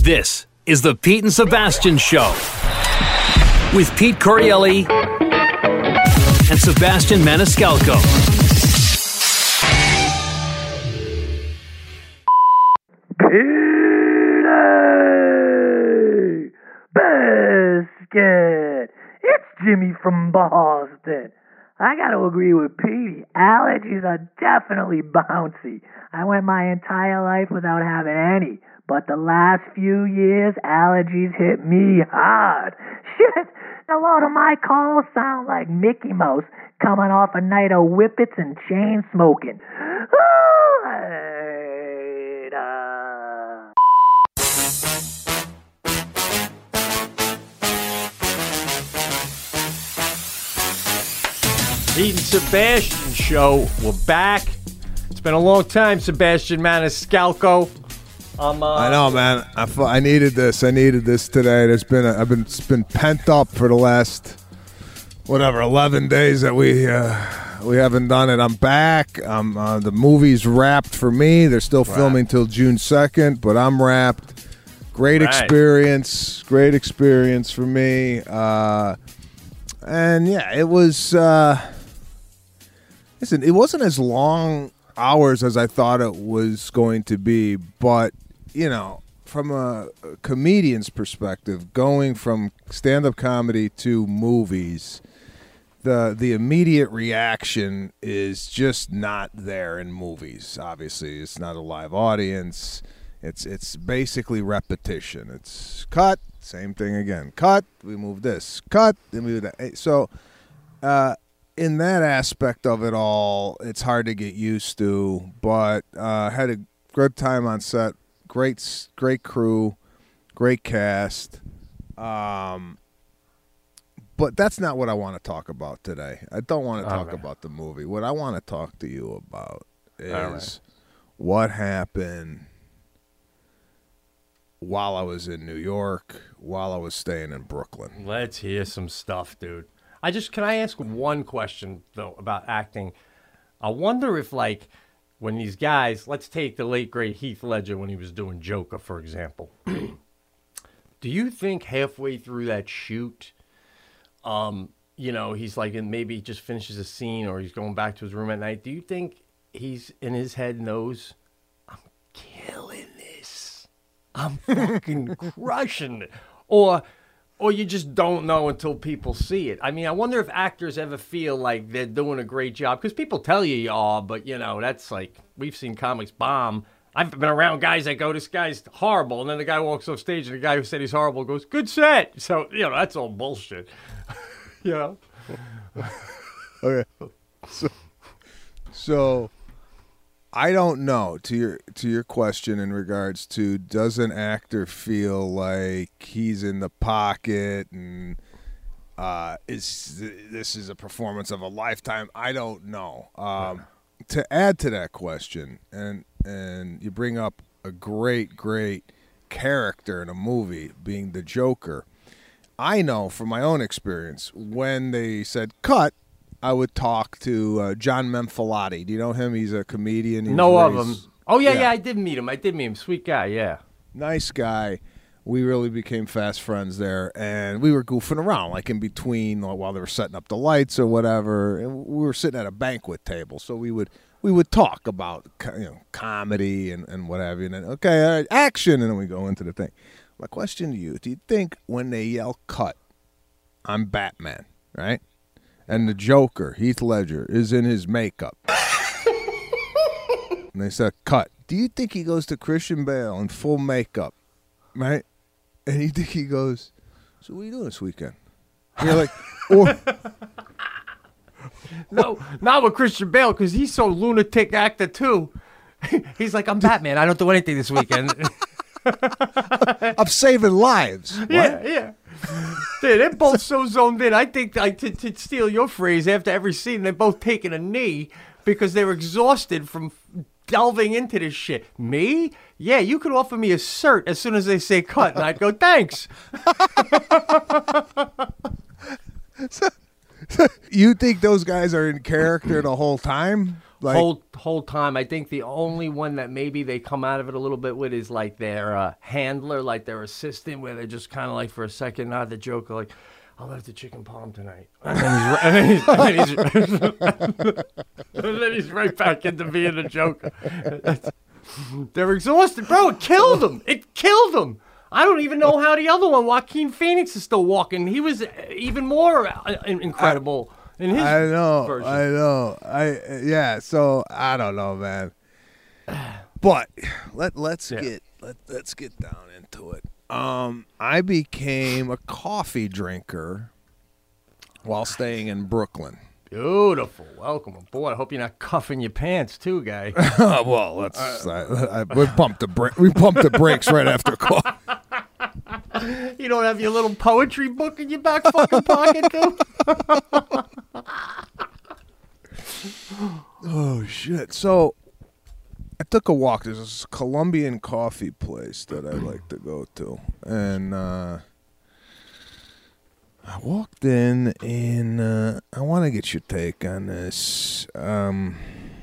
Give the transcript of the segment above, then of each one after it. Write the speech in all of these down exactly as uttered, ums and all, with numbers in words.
This is the Pete and Sebastian Show with Pete Corielli and Sebastian Maniscalco. Pete Biscuit! It's Jimmy from Boston. I gotta agree with Petey. Allergies are definitely bouncy. I went my entire life without having any. But the last few years, allergies hit me hard. Shit, a lot of my calls sound like Mickey Mouse coming off a night of whippets and chain smoking. Oh, later. Pete and Sebastian Show. We're back. It's been a long time, Sebastian Maniscalco. Um, uh, I know, man. I, fu- I needed this. I needed this today. There's been a, I've been it's been pent up for the last whatever eleven days that we uh, we haven't done it. I'm back. Um, uh, the movie's wrapped for me. They're still Right. filming till June second, but I'm wrapped. Great Right. experience. Great experience for me. Uh, and yeah, it was. Uh, listen, it wasn't as long hours as I thought it was going to be, but you know, from a, a comedian's perspective, going from stand-up comedy to movies, the the immediate reaction is just not there in movies. Obviously, it's not a live audience. It's it's basically repetition. It's cut, same thing again. Cut, we move this. Cut, then we move that. So, uh, in that aspect of it all, it's hard to get used to, but uh, had a good time on set. Great, great crew, great cast. Um, but that's not what I want to talk about today. I don't want to talk Okay. about the movie. What I want to talk to you about is right. what happened while I was in New York, while I was staying in Brooklyn. Let's hear some stuff, dude. I just can I ask one question though about acting? I wonder if like when these guys, let's take the late great Heath Ledger when he was doing Joker, for example. Do you think halfway through that shoot, um, you know, he's like, and maybe he just finishes a scene or he's going back to his room at night? Do you think he's in his head knows I'm killing this, I'm fucking crushing it, or? Or you just don't know until people see it. I mean, I wonder if actors ever feel like they're doing a great job. Because people tell you you are, but, you know, that's like, we've seen comics bomb. I've been around guys that go, this guy's horrible. And then the guy walks off stage and the guy who said he's horrible goes, good set. So, you know, that's all bullshit. You know? Okay. So, so I don't know to your to your question in regards to does an actor feel like he's in the pocket and uh, is this is a performance of a lifetime? I don't know. Um, to add to that question, and and you bring up a great great character in a movie being the Joker. I know from my own experience when they said cut, I would talk to uh, John Menfilati. Do you know him? He's a comedian. He's No of raised- them. Oh, yeah, Yeah. yeah, I did meet him. I did meet him. Sweet guy, yeah. Nice guy. We really became fast friends there, and we were goofing around, like in between while they were setting up the lights or whatever. And we were sitting at a banquet table, so we would we would talk about co- you know comedy and, and what have you. And then, okay, all right, action, and then we go into the thing. My question to you: do you think when they yell "cut," I'm Batman, right? And the Joker, Heath Ledger, is in his makeup. And they said, cut. Do you think he goes to Christian Bale in full makeup, right? And you think he goes, so what are you doing this weekend? And you're like, or, No, not with Christian Bale, because he's so lunatic actor, too. He's like, I'm Batman. I don't do anything this weekend. I'm saving lives. What? Yeah, yeah. Dude, they're both so zoned in. I think, like, to, to steal your phrase, after every scene, they're both taking a knee because they're exhausted from delving into this shit. Me? Yeah, you could offer me a cert as soon as they say cut, and I'd go, thanks. You think those guys are in character the whole time? Like, whole whole time. I think the only one that maybe they come out of it a little bit with is like their uh, handler, like their assistant, where they're just kind of like for a second, not the Joker, like, I'll have the chicken palm tonight. And then he's, and then he's, and then he's, and then he's right back into being the Joker. That's, they're exhausted. Bro, it killed him. It killed him. I don't even know how the other one, Joaquin Phoenix, is still walking. He was even more incredible in his I know, version. I know. I yeah. So I don't know, man. But let let's Yeah. get let let's get down into it. Um, I became a coffee drinker while staying in Brooklyn. Beautiful. Welcome aboard. I hope you're not cuffing your pants, too, guy. well, let's. I, I, we pumped the bra- we pumped the brakes right after coffee. You don't have your little poetry book in your back fucking pocket, dude? Oh shit! So I took a walk. There's this Colombian coffee place that I like to go to, and uh, I walked in, and uh, I want to get your take on this. Um,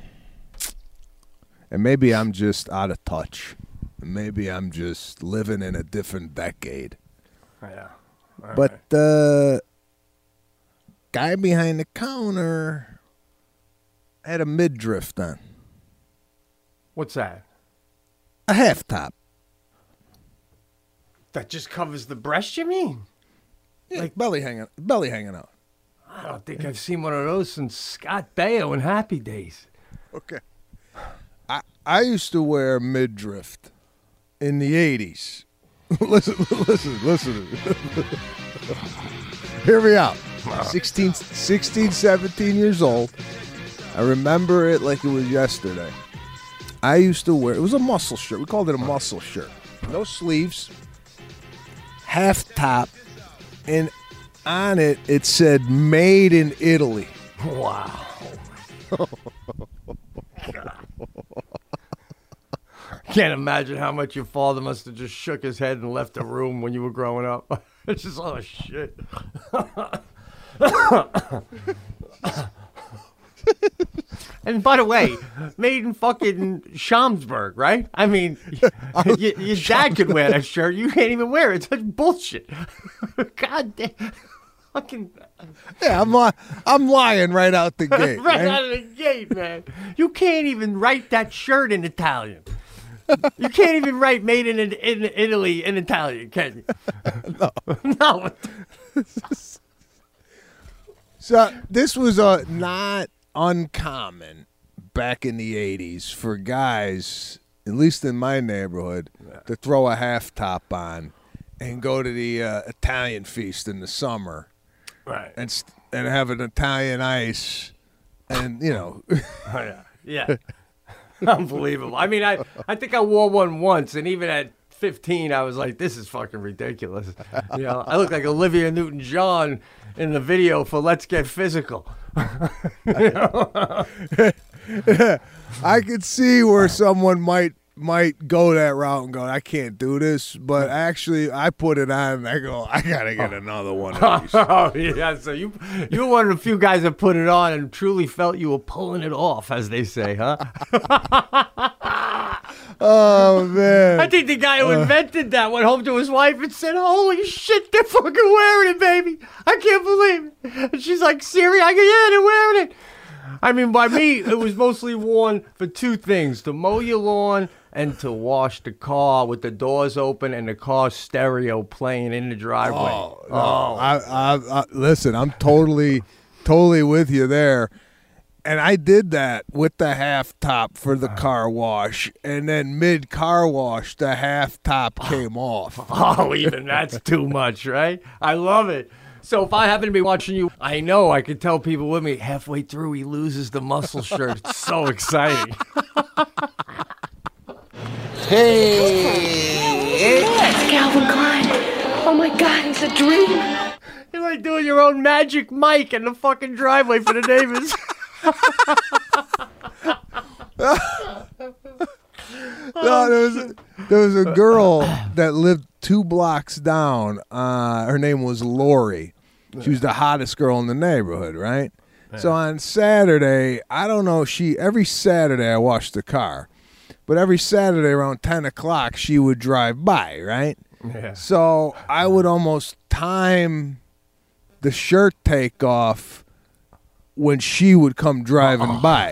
and maybe I'm just out of touch. Maybe I'm just living in a different decade. Yeah. All But right. the guy behind the counter had a midriff on, What's that? a half top. That just covers the breast, you mean? Like belly hanging, belly hanging out. I don't think I've seen one of those since Scott Baio in Happy Days. Okay. I I used to wear midriff in the eighties. listen, listen, listen. Hear me out. sixteen, sixteen, seventeen years old. I remember it like it was yesterday. I used to wear, it was a muscle shirt. We called it a muscle shirt. No sleeves, half top, and on it, it said made in Italy. Wow. Can't imagine how much your father must have just shook his head and left the room when you were growing up. It's just, oh, shit. And by the way, made in fucking Schaumsburg, right? I mean, y- your dad could wear that shirt. You can't even wear it. It's such bullshit. God damn. Fucking Yeah, I'm li- I'm lying right out the gate. right right? out of the gate, man. You can't even write that shirt in Italian. You can't even write "made in, in Italy" in Italian, can you? No, no. So this was uh, not uncommon back in the eighties for guys, at least in my neighborhood, to throw a half top on and go to the uh, Italian feast in the summer, Right. and st- and have an Italian ice, and you know. Oh, yeah. Yeah. Unbelievable. I mean, I, I think I wore one once, and even at fifteen, I was like, this is fucking ridiculous. You know, I look like Olivia Newton-John in the video for Let's Get Physical. You know? I could see where someone might might go that route and go, I can't do this, but actually I put it on and I go, I gotta get another one of these. Oh, yeah. So you you were one of the few guys that put it on and truly felt you were pulling it off, as they say, huh? Oh man. I think the guy who invented that went home to his wife and said, holy shit, they're fucking wearing it, baby. I can't believe it. And she's like, Siri? I go, yeah, they're wearing it. I mean, by me, it was mostly worn for two things, to mow your lawn and to wash the car with the doors open and the car stereo playing in the driveway. Oh, no. I, I, I, listen, I'm totally, totally with you there. And I did that with the half top for the car wash, and then mid car wash, the half top came off. Oh, even that's too much, right? I love it. So if I happen to be watching you, I know I could tell people with me halfway through he loses the muscle shirt. It's so exciting. It's Calvin Klein. Oh my God, he's a dream. You're like doing your own Magic Mike in the fucking driveway for the neighbors. No, there was a, there was a girl that lived two blocks down. Uh, her name was Lori. She was the hottest girl in the neighborhood, right? So on Saturday, I don't know, she every Saturday I washed the car. But every Saturday around ten o'clock, she would drive by, right? Yeah. So I would almost time the shirt takeoff when she would come driving oh. by.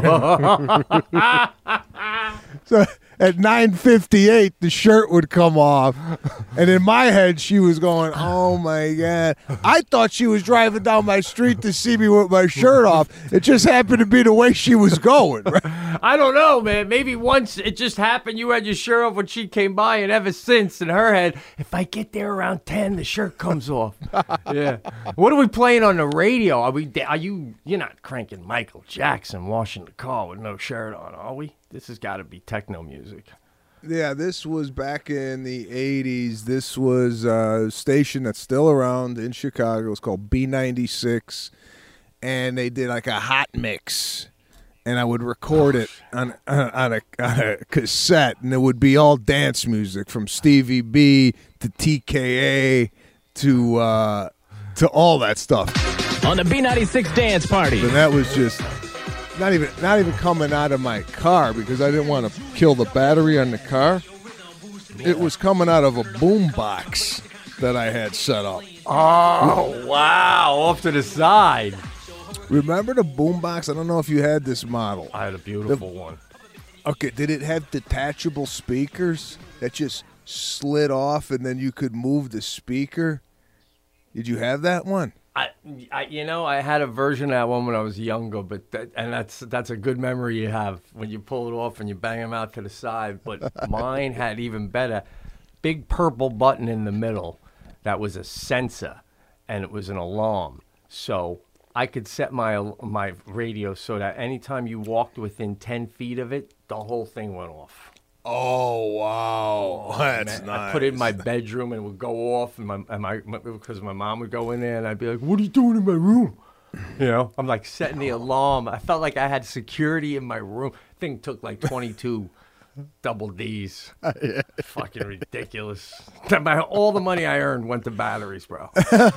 So at nine fifty-eight, the shirt would come off. And in my head, she was going, oh, my God. I thought she was driving down my street to see me with my shirt off. It just happened to be the way she was going. Right? I don't know, man. Maybe once it just happened, you had your shirt off when she came by, and ever since, in her head, if I get there around ten, the shirt comes off. Yeah. What are we playing on the radio? Are we? Are you? You're not cranking Michael Jackson washing the car with no shirt on, are we? This has got to be techno music. Yeah, this was back in the eighties. This was a station that's still around in Chicago. It's called B ninety-six, and they did like a hot mix. And I would record it on on a, on a cassette, and it would be all dance music from Stevie B to T K A to uh, to all that stuff. On the B ninety-six dance party. And that was just not even not even coming out of my car because I didn't want to kill the battery on the car. It was coming out of a boom box that I had set up. Oh, wow. Off to the side. Remember the boombox? I don't know if you had this model. I had a beautiful the, one. Okay, did it have detachable speakers that just slid off and then you could move the speaker? Did you have that one? I, I you know, I had a version of that one when I was younger, but that, and that's that's a good memory you have when you pull it off and you bang them out to the side. But mine had even better, big purple button in the middle that was a sensor, and it was an alarm. So I could set my my radio so that anytime you walked within ten feet of it, the whole thing went off. Oh, wow. Oh, that's man. nice. I put it in my bedroom and it would go off, and my, and my, my because my mom would go in there, and I'd be like, what are you doing in my room? You know, I'm like setting the alarm. I felt like I had security in my room. Thing took like twenty-two double D's. Yeah. Fucking ridiculous. My, all the money I earned went to batteries, bro.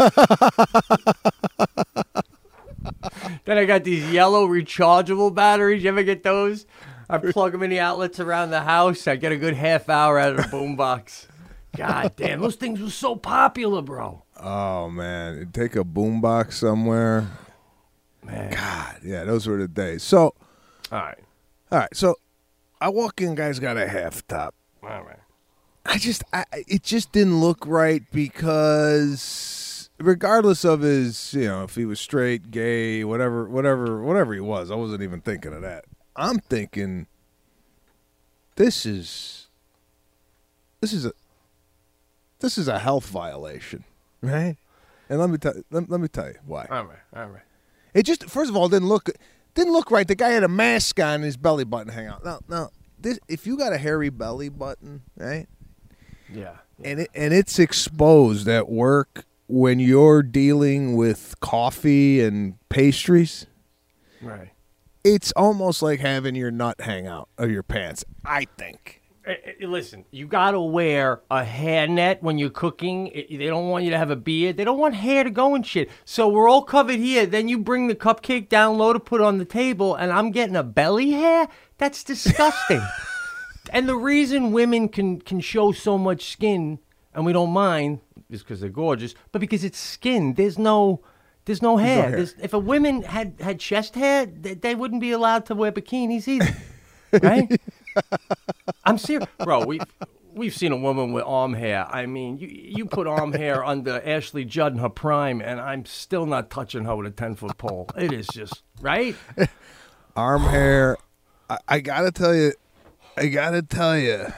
Then I got these yellow rechargeable batteries. You ever get those? I plug them in the outlets around the house. I get a good half hour out of the boombox. God damn, those things were so popular, bro. Oh, man. You'd take a boombox somewhere. Man. God, yeah, those were the days. So, all right. All right, so I walk in, guy's got a half top. All right. I just, I, it just didn't look right because regardless of his, you know, if he was straight, gay, whatever, whatever, whatever he was, I wasn't even thinking of that. I'm thinking, this is, this is a, this is a health violation, right? And let me tell, let, let me tell you why. All right, all right. It just, first of all, didn't look, didn't look right. The guy had a mask on and his belly button hang out. Now, now, this, if you got a hairy belly button, right? Yeah. yeah. And it, and it's exposed at work when you're dealing with coffee and pastries. Right. It's almost like having your nut hang out of your pants, I think. Hey, hey, listen, you got to wear a hairnet when you're cooking. They don't want you to have a beard. They don't want hair to go and shit. So we're all covered here. Then you bring the cupcake down low to put on the table, and I'm getting a belly hair? That's disgusting. And the reason women can, can show so much skin, and we don't mind, is because they're gorgeous, but because it's skin. There's no... There's no hair. There's no hair. There's, if a woman had, had chest hair, they, they wouldn't be allowed to wear bikinis either, right? I'm serious, bro. We we've seen a woman with arm hair. I mean, you you put arm hair under Ashley Judd in her prime, and I'm still not touching her with a ten foot pole. It is just right. Arm hair. I, I gotta tell you, I gotta tell you,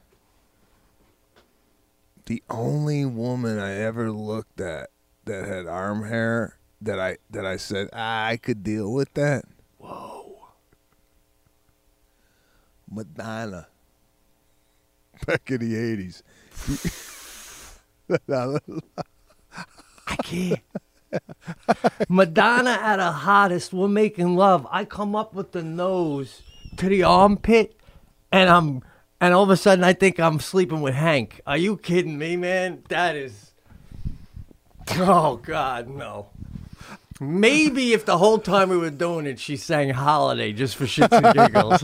the only woman I ever looked at that had arm hair. That I that I said ah, I could deal with that. Whoa, Madonna. Back in the eighties. I can't. Madonna at her hottest. We're making love. I come up with the nose to the armpit, and I'm and all of a sudden I think I'm sleeping with Hank. Are you kidding me, man? That is. Oh God, no. Maybe if the whole time we were doing it, she sang Holiday just for shits and giggles.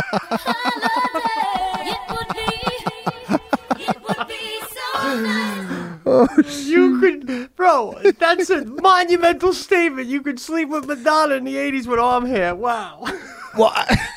Oh, you could, bro, that's a monumental statement. You could sleep with Madonna in the eighties with arm hair. Wow. Well, I,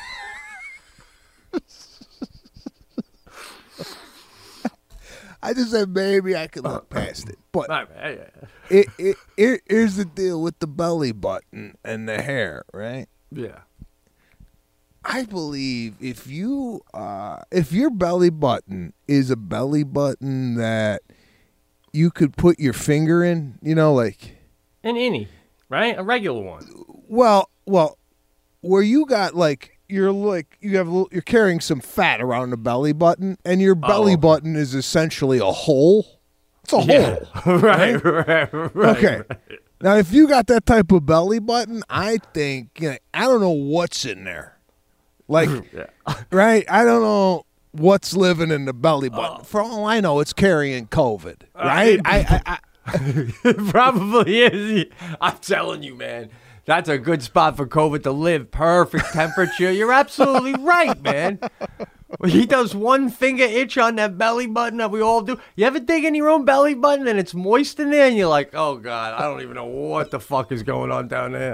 I just said maybe I could look past it. But Right, right, yeah. it, it, it, here's the deal with the belly button and the hair, right? Yeah. I believe if you uh, if your belly button is a belly button that you could put your finger in, you know, like An innie, right? A regular one. well, well, where you got like you're like you have a little, you're carrying some fat around the belly button, and your belly Oh. button is essentially a hole. It's a Yeah. hole. right, right, right. Okay. Now, if you got that type of belly button, I think you know, I don't know what's in there. Like, Yeah. right? I don't know what's living in the belly button. For all I know, it's carrying COVID, right? I, I, I, It probably is. I'm telling you, man. That's a good spot for COVID to live. Perfect temperature. You're absolutely right, man. He does one finger itch on that belly button that we all do. You ever dig in your own belly button and it's moist in there and you're like, oh, God, I don't even know what the fuck is going on down there.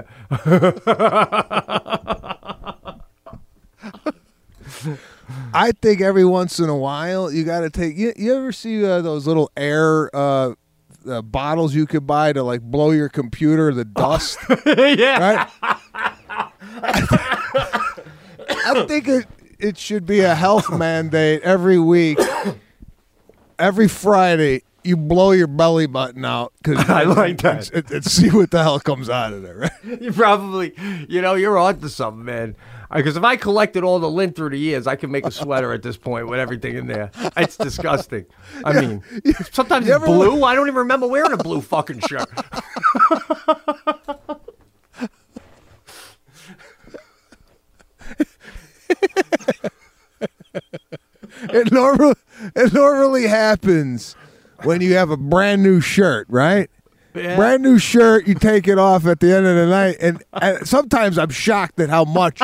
I think every once in a while you got to take. You, you ever see uh, those little air uh, uh, bottles you could buy to like blow your computer, the dust? Yeah. Right? I think it, it should be a health mandate every week. Every Friday, you blow your belly button out. Cause I like that. And, and see what the hell comes out of there, right? You probably, you know, you're onto something, man. Because if I collected all the lint through the years, I could make a sweater at this point with everything in there. It's disgusting. I mean, sometimes You it's ever- blue. I don't even remember wearing a blue fucking shirt. It, normal, it normally happens when you have a brand new shirt, right? Yeah. Brand new shirt, you take it off at the end of the night, and, and sometimes I'm shocked at how much.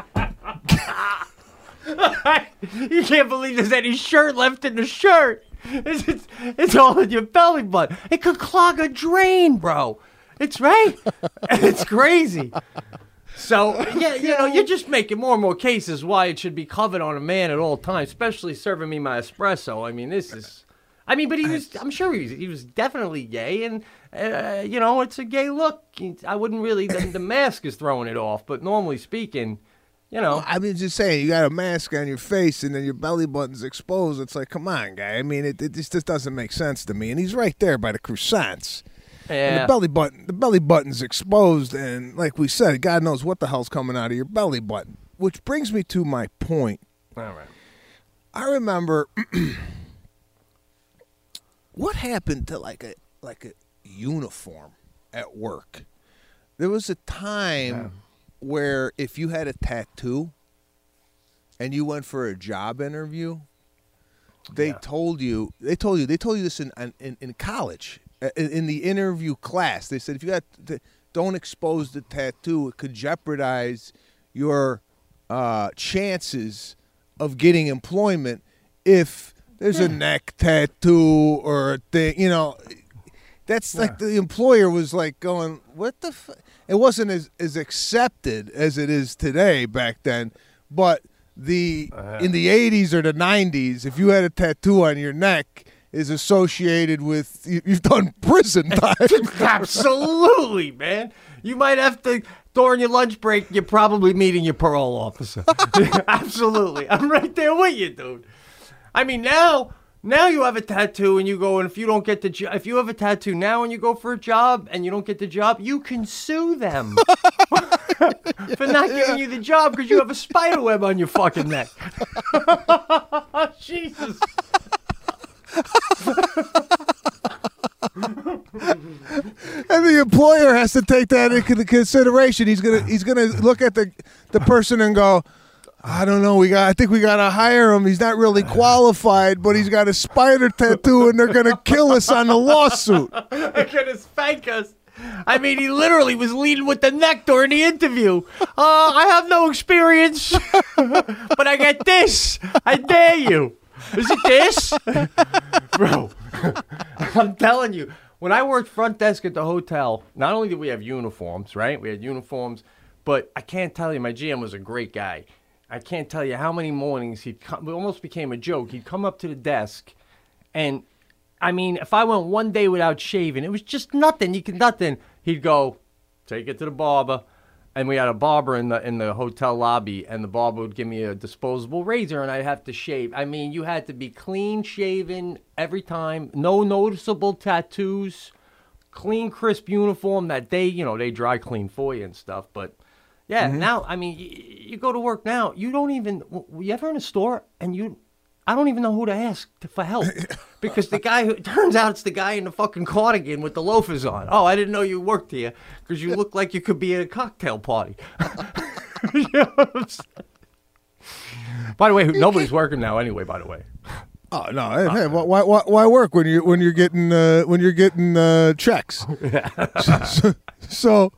You can't believe there's any shirt left in the shirt. It's, it's, it's all in your belly button. It could clog a drain, bro. It's right. It's crazy. So, yeah, you know, you're just making more and more cases why it should be covered on a man at all times, especially serving me my espresso. I mean, this is... I mean, but he was... I'm sure he was, he was definitely gay, and, uh, you know, it's a gay look. I wouldn't really... The, the mask is throwing it off, but normally speaking, you know... I mean, just saying, you got a mask on your face and then your belly button's exposed. It's like, come on, guy. I mean, it, it just, just doesn't make sense to me. And he's right there by the croissants. And Yeah. the belly button, the belly button's exposed, and like we said, God knows what the hell's coming out of your belly button. Which brings me to my point. All right. I remember what happened to like a like a uniform at work. There was a time Yeah. where if you had a tattoo and you went for a job interview, they Yeah. told you they told you they told you this in in, in college. In, in the interview class, they said if you got the, don't expose the tattoo, it could jeopardize your uh, chances of getting employment if there's a neck tattoo or a thing. You know, that's like the employer was like going, "What the?" F-? It wasn't as as accepted as it is today back then, but the in the eighties or the nineties, if you had a tattoo on your neck, is associated with you- you've done prison time. Absolutely, man. You might have to, during your lunch break, you're probably meeting your parole officer. Absolutely. I'm right there with you, dude. I mean, now, now you have a tattoo and you go, and if you don't get the job, if you have a tattoo now and you go for a job and you don't get the job, you can sue them for not giving you the job because you have a spider web on your fucking neck. Jesus. And the employer has to take that into consideration. He's gonna he's gonna look at the the person and go, I don't know. We got. I think we gotta hire him. He's not really qualified, but he's got a spider tattoo, and they're gonna kill us on the lawsuit. They're gonna spank us. I mean, he literally was leading with the neck during the interview. Uh, I have no experience, but I got this. I dare you. Is it this? Bro, I'm telling you, when I worked front desk at the hotel, not only did we have uniforms, right? We had uniforms, but I can't tell you, my G M was a great guy. I can't tell you how many mornings he'd come, it almost became a joke. He'd come up to the desk, and I mean, if I went one day without shaving, it was just nothing. You could nothing. He'd go, take it to the barber, and we had a barber in the in the hotel lobby, and the barber would give me a disposable razor, and I'd have to shave. I mean, you had to be clean shaven every time, no noticeable tattoos, clean, crisp uniform that they, you know, they dry clean for you and stuff, but. Yeah, mm-hmm. Now, I mean, you, you go to work now, you don't even, you ever in a store and you, I don't even know who to ask to, for help. Because the guy, who, it turns out it's the guy in the fucking cardigan with the loafers on. Oh, I didn't know you worked here because you look like you could be at a cocktail party. You know what I'm saying? By the way, nobody's working now anyway, by the way. Oh no! Hey, hey, why, why, why work when you when you're getting uh, when you're getting uh, checks? so, so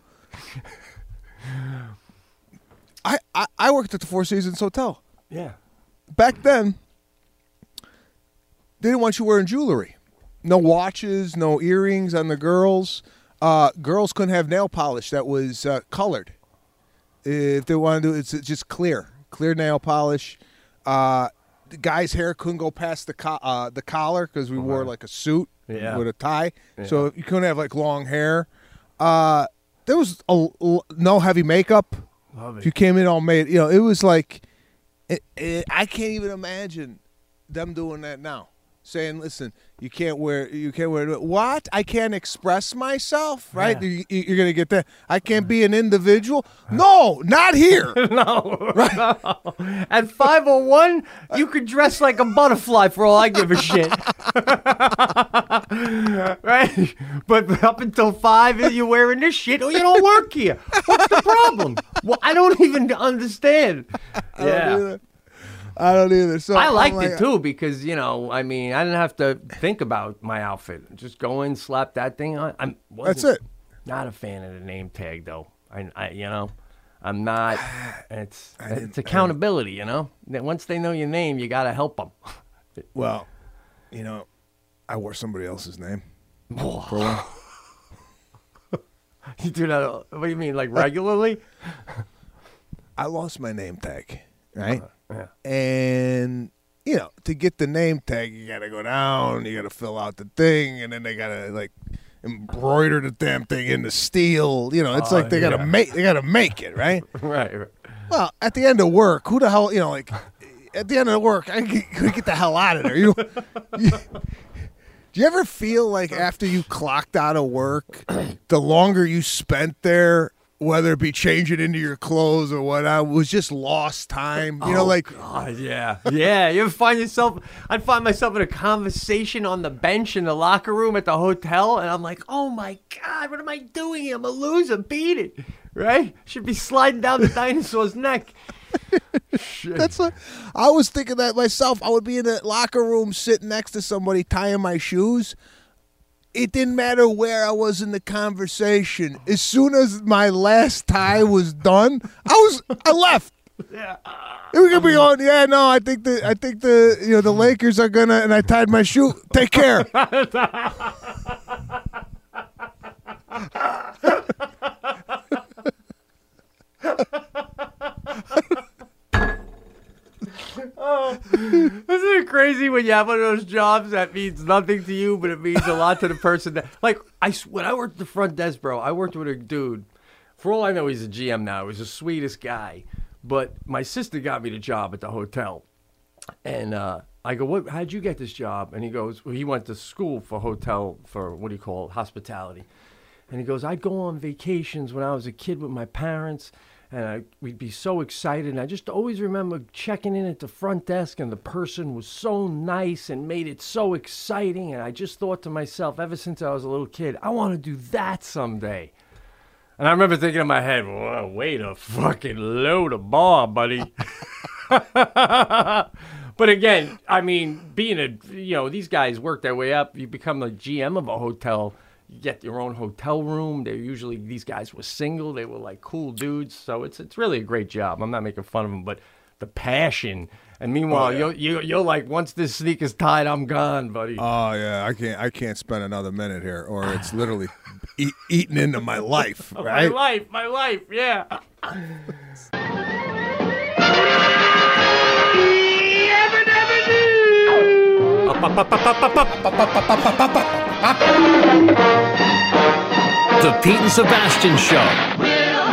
I, I, I worked at the Four Seasons Hotel. Yeah. Back then, they didn't want you wearing jewelry. No watches, no earrings on the girls. Uh, girls couldn't have nail polish that was uh, colored. If they wanted to, it's just clear, clear nail polish. Uh, the guy's hair couldn't go past the co- uh, the collar because we uh-huh. wore like a suit yeah. with a tie. Yeah. So you couldn't have like long hair. Uh, there was a, no heavy makeup. Love it. If you came in all made, you know, it was like, it, it, I can't even imagine them doing that now. Saying, listen, you can't wear, you can't wear, what? I can't express myself, right? Yeah. You, you're going to get that. I can't be an individual. No, not here. No. Right? No. At five oh one, you could dress like a butterfly for all I give a shit. Right? But up until five, you're wearing this shit or you don't work here. What's the problem? Well, I don't even understand. I yeah. don't either. I don't either. So I liked like, it too because, you know, I mean, I didn't have to think about my outfit. Just go in, slap that thing on. I'm That's it. Not a fan of the name tag though. I, I you know, I'm not. It's it's accountability. You know, once they know your name, you gotta help them. Well, you know, I wore somebody else's name for a while. You do that? What do you mean, like regularly? I lost my name tag, right? Uh, yeah. And, you know, to get the name tag, you got to go down, you got to fill out the thing, and then they got to, like, embroider the damn thing into steel. You know, it's oh, like they got to yeah. make they got to make it, right? right, right. Well, at the end of work, who the hell, you know, like, at the end of work, I could get the hell out of there. You, you Do you ever feel like after you clocked out of work, the longer you spent there, whether it be changing into your clothes or what, I was just lost time. You know, oh, like, God, yeah, yeah. You ever find yourself? I'd find myself in a conversation on the bench in the locker room at the hotel, and I'm like, "Oh my God, what am I doing here? I'm a loser. Beat it, right? Should be sliding down the dinosaur's neck." That's what I was thinking that myself. I would be in the locker room sitting next to somebody tying my shoes. It didn't matter where I was in the conversation. As soon as my last tie was done, I was I left. Yeah. We could be on. Yeah, no, I think the I think the you know the Lakers are gonna. And I tied my shoe. Take care. Oh, isn't it crazy when you have one of those jobs that means nothing to you, but it means a lot to the person that, like, I, when I worked at the front desk, bro, I worked with a dude. For all I know, he's a G M now. He's the sweetest guy. But my sister got me the job at the hotel. And uh, I go, "What? How'd you get this job?" And he goes, well, he went to school for hotel, for what do you call it, hospitality. And he goes, "I'd go on vacations when I was a kid with my parents. And I, we'd be so excited. And I just always remember checking in at the front desk, and the person was so nice and made it so exciting. And I just thought to myself, ever since I was a little kid, I want to do that someday." And I remember thinking in my head, "Whoa, way to fucking low the bar, buddy." But again, I mean, being a, you know, these guys work their way up. You become a G M of a hotel. You get your own hotel room. They're usually, these guys were single. They were like cool dudes. So it's it's really a great job. I'm not making fun of them, but the passion. And meanwhile, Oh, yeah. you're, you're, you're like, once this sneaker's tied, I'm gone, buddy. Oh yeah, I can't. I can't spend another minute here, or it's literally eat, eating into my life, My right? life, my life, yeah. The Pete and Sebastian Show.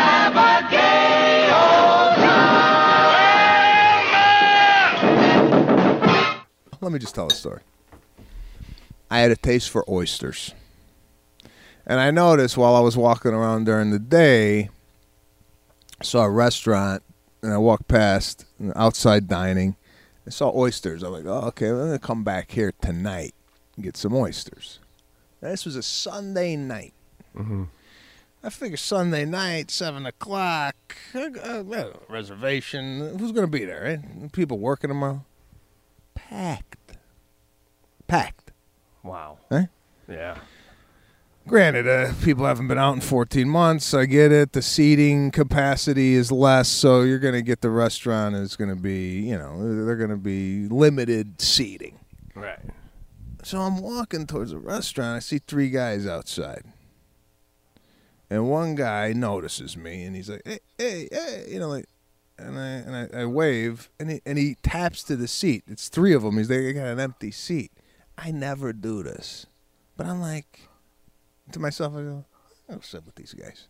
Let me just tell a story. I had a taste for oysters. And I noticed while I was walking around during the day, I saw a restaurant, and I walked past, outside dining. I saw oysters. I'm like, oh, okay, I'm going to come back here tonight and get some oysters. Now, this was a Sunday night. Mm-hmm. I figure Sunday night, seven o'clock, uh, uh, reservation. Who's going to be there, right? People working tomorrow. Packed. Packed. Wow. Eh? Yeah. Granted, uh, people haven't been out in fourteen months. I get it. The seating capacity is less, so you're going to get the restaurant is going to be, you know, they're going to be limited seating. Right. So I'm walking towards the restaurant. I see three guys outside. And one guy notices me, and he's like, hey, hey, hey, you know, like, and I and I, I wave, and he, and he taps to the seat. It's three of them. He's like, they got an empty seat. I never do this. But I'm like, to myself, I go, I'll sit with these guys.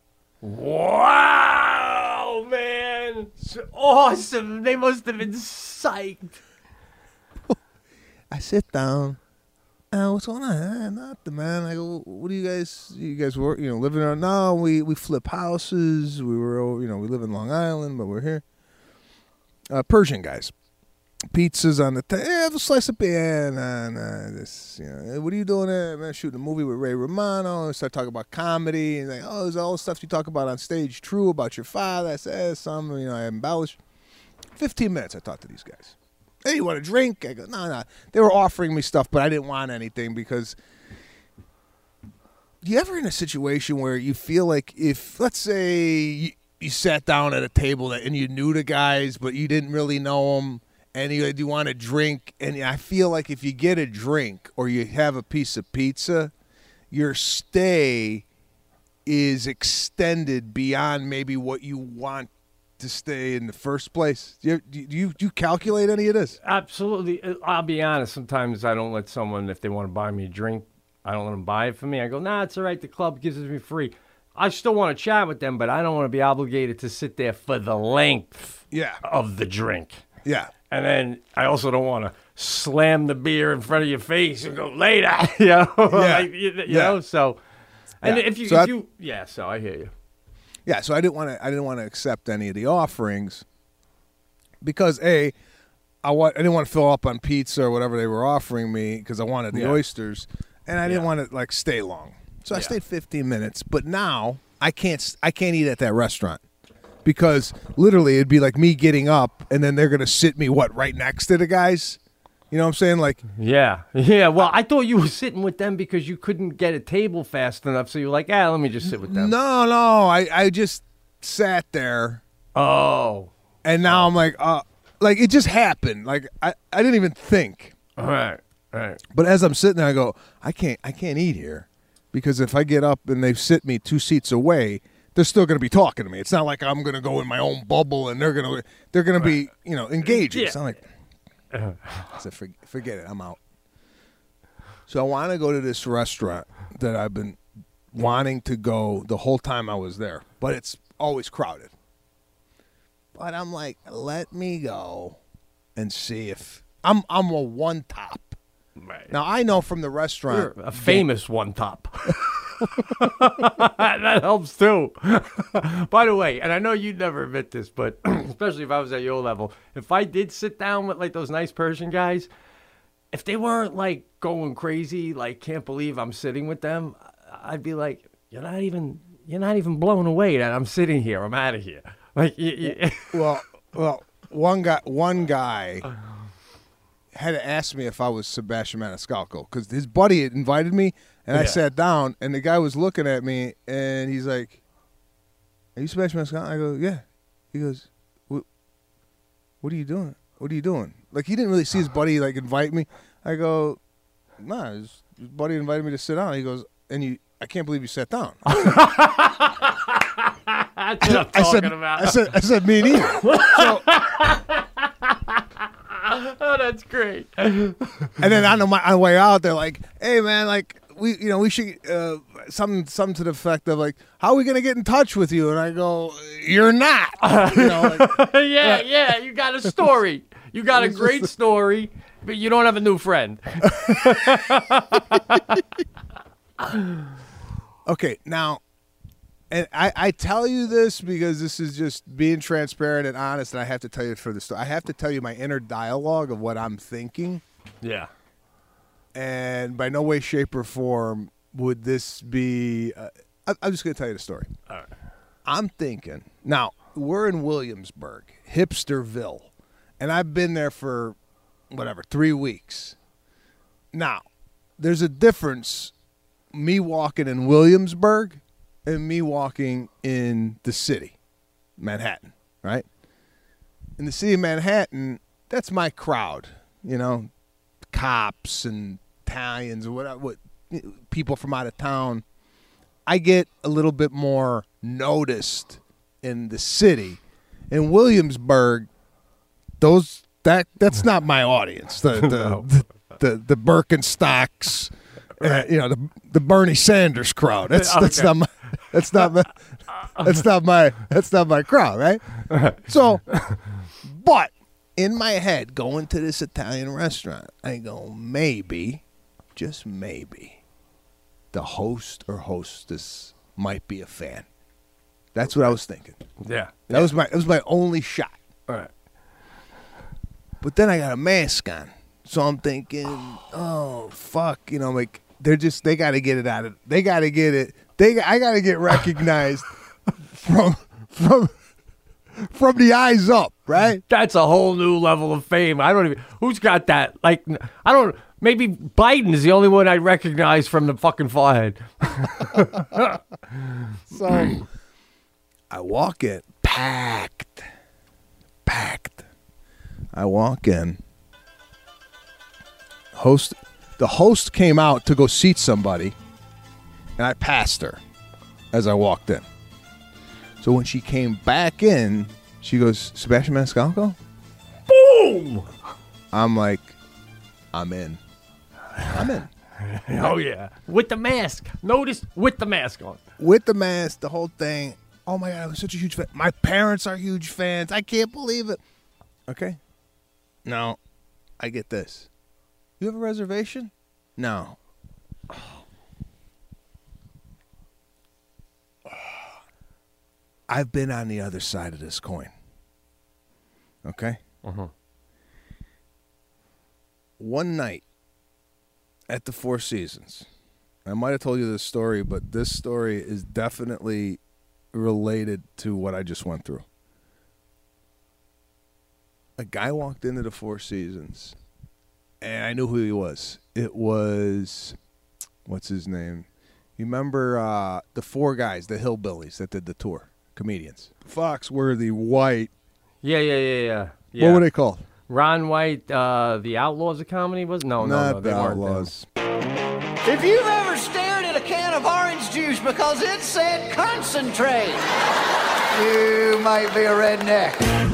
Wow, man. So awesome. They must have been psyched. I sit down. Uh, what's going on? Eh, nothing, man. I go, what do you guys, you guys work, you know, living on? No, we, we flip houses. We were, over, you know, we live in Long Island, but we're here. Uh, Persian guys. Pizzas on the table. Yeah, have a slice of pizza. Nah, nah, this, you know, what are you doing there? Man, shooting a movie with Ray Romano. And start talking about comedy. And like, oh, is all the stuff you talk about on stage true about your father? I said, eh, some, you know, I embellish. fifteen minutes I talked to these guys. Hey, you want a drink? I go, no, no. They were offering me stuff, but I didn't want anything because you ever in a situation where you feel like if, let's say, you, you sat down at a table that, and you knew the guys, but you didn't really know them, and you, you want a drink, and I feel like if you get a drink or you have a piece of pizza, your stay is extended beyond maybe what you want to stay in the first place. Do you, do you do you calculate any of this? Absolutely. I'll be honest. Sometimes I don't let someone, if they want to buy me a drink, I don't let them buy it for me. I go, nah, it's all right. The club gives it me free. I still want to chat with them, but I don't want to be obligated to sit there for the length Yeah. of the drink. Yeah. And then I also don't want to slam the beer in front of your face and go later. you know, like, you, you Yeah. know. So, and Yeah. if you, So if I- you, yeah. So I hear you. Yeah, so I didn't want to. I didn't want to accept any of the offerings because a, I want. I didn't want to fill up on pizza or whatever they were offering me because I wanted the Yeah. oysters, and I didn't Yeah. want to like stay long. So I Yeah. stayed fifteen minutes. But now I can't. I can't eat at that restaurant because literally it'd be like me getting up and then they're gonna sit me what right next to the guys. You know what I'm saying? Like, Yeah, yeah. Well, I thought you were sitting with them because you couldn't get a table fast enough, so you're like, ah, let me just sit with them. no, no. I I just sat there. Oh, And now I'm like, uh, like it just happened. Like I, I didn't even think. all right, all right. But as I'm sitting there, I go, I can't, I can't eat here because if I get up and they sit me two seats away, they're still going to be talking to me. It's not like I'm going to go in my own bubble and they're going to, they're going to be, you know, engaging. Yeah. It's not like, I said, "For- forget it, I'm out. So I want to go to this restaurant that I've been wanting to go the whole time I was there, but it's always crowded. But I'm like, let me go and see if I'm I'm a one top. Right. Now I know from the restaurant You're a famous one top. That helps too. By the way, and I know you'd never admit this, but especially if I was at your level, if I did sit down with like those nice Persian guys, if they weren't like going crazy, like can't believe I'm sitting with them, I'd be like, you're not even you're not even blown away that I'm sitting here. I'm out of here. Like, you, you, well, well, one guy, one guy had to ask me if I was Sebastian Maniscalco because his buddy had invited me, and I Yeah. sat down, and the guy was looking at me, and he's like, "Are you Sebastian Maniscalco?" I go, "Yeah." He goes, "What? What are you doing? What are you doing?" Like he didn't really see his buddy like invite me. I go, "Nah, his, his buddy invited me to sit down." He goes, "And you, I can't believe you sat down." That's what I'm I talking said, about. I said, I said, me neither. So, oh, that's great. and then on the, my, on the way out, they're like, "Hey, man, like we, you know, we should uh, something, something to the effect of like, how are we gonna get in touch with you?" And I go, "You're not." You know, like, yeah, yeah, you got a story. You got a It's just great the- story, but you don't have a new friend. okay, now, and I, I tell you this because this is just being transparent and honest, and I have to tell you for the story. I have to tell you my inner dialogue of what I'm thinking. Yeah. And by no way, shape, or form would this be. Uh, I, I'm just going to tell you the story. All right. I'm thinking. Now, we're in Williamsburg, Hipsterville, and I've been there for, whatever, three weeks. Now, there's a difference me walking in Williamsburg and me walking in the city, Manhattan, right? In the city of Manhattan, that's my crowd, you know, cops and Italians or whatever, what, people from out of town. I get a little bit more noticed in the city. In Williamsburg, those that that's not my audience. The the No. the, the, the Birkenstocks, uh, you know, the the Bernie Sanders crowd. That's that's Okay. not my that's not my that's not my that's not my crowd, right? So, but in my head, going to this Italian restaurant, I go, maybe, just maybe, the host or hostess might be a fan. That's what I was thinking. Yeah. That was my that was my only shot. All right. But then I got a mask on, so I'm thinking, oh fuck, you know, like they're just they got to get it out of they got to get it they I got to get recognized from from from the eyes up, right? That's a whole new level of fame. I don't even. Who's got that? Like, I don't. Maybe Biden is the only one I recognize from the fucking forehead. So I walk in, packed, packed. I walk in. Host, the host came out to go seat somebody, and I passed her as I walked in. So when she came back in, she goes, "Sebastian Maniscalco?" Boom! I'm like, I'm in. I'm in. Oh yeah, with the mask. Notice with the mask on. With the mask, the whole thing. Oh my God, I'm such a huge fan. My parents are huge fans. I can't believe it. Okay. Now, I get this. You have a reservation? No. I've been on the other side of this coin. Okay? Uh-huh. One night at the Four Seasons, I might have told you this story, but this story is definitely related to what I just went through. A guy walked into the Four Seasons, and I knew who he was. It was, what's his name? You remember uh, the four guys, the hillbillies that did the tour, comedians? Foxworthy, White. Yeah, yeah, yeah, yeah. yeah. What were they called? Ron White, uh, the Outlaws of Comedy was? No, no, Not no, they the weren't. them. Outlaws. If you've ever stared at a can of orange juice because it said concentrate, you might be a redneck.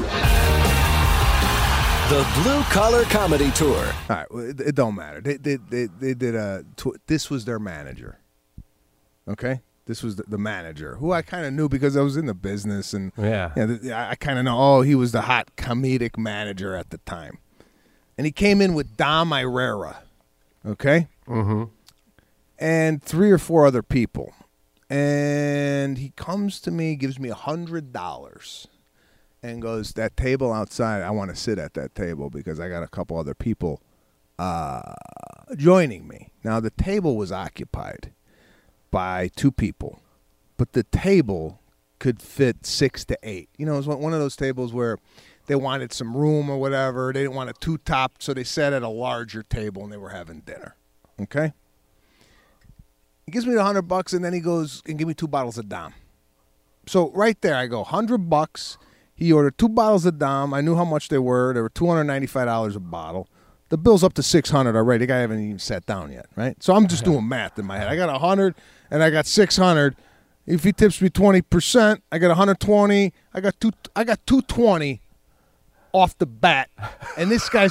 The Blue Collar Comedy Tour. All right, well, it, it don't matter. They they they, they did a. Tw- this was their manager. Okay, this was the, the manager who I kind of knew because I was in the business and Yeah. you know, the, I kind of know. Oh, he was the hot comedic manager at the time, and he came in with Dom Irera. Okay, Mm-hmm. and three or four other people, and he comes to me, gives me a hundred dollars. And goes, that table outside, I want to sit at that table because I got a couple other people uh, joining me. Now, the table was occupied by two people, but the table could fit six to eight. You know, it was one of those tables where they wanted some room or whatever. They didn't want it too topped, so they sat at a larger table and they were having dinner. Okay? He gives me the hundred bucks, and then he goes and give me two bottles of Dom. So right there, I go hundred bucks. He ordered two bottles of Dom. I knew how much they were. They were two hundred ninety-five dollars a bottle. The bill's up to six hundred already. The guy haven't even sat down yet, right? So I'm just doing math in my head. I got a hundred, and I got six hundred. If he tips me twenty percent, I got one hundred twenty. I got two. I got two twenty off the bat, and this guy's.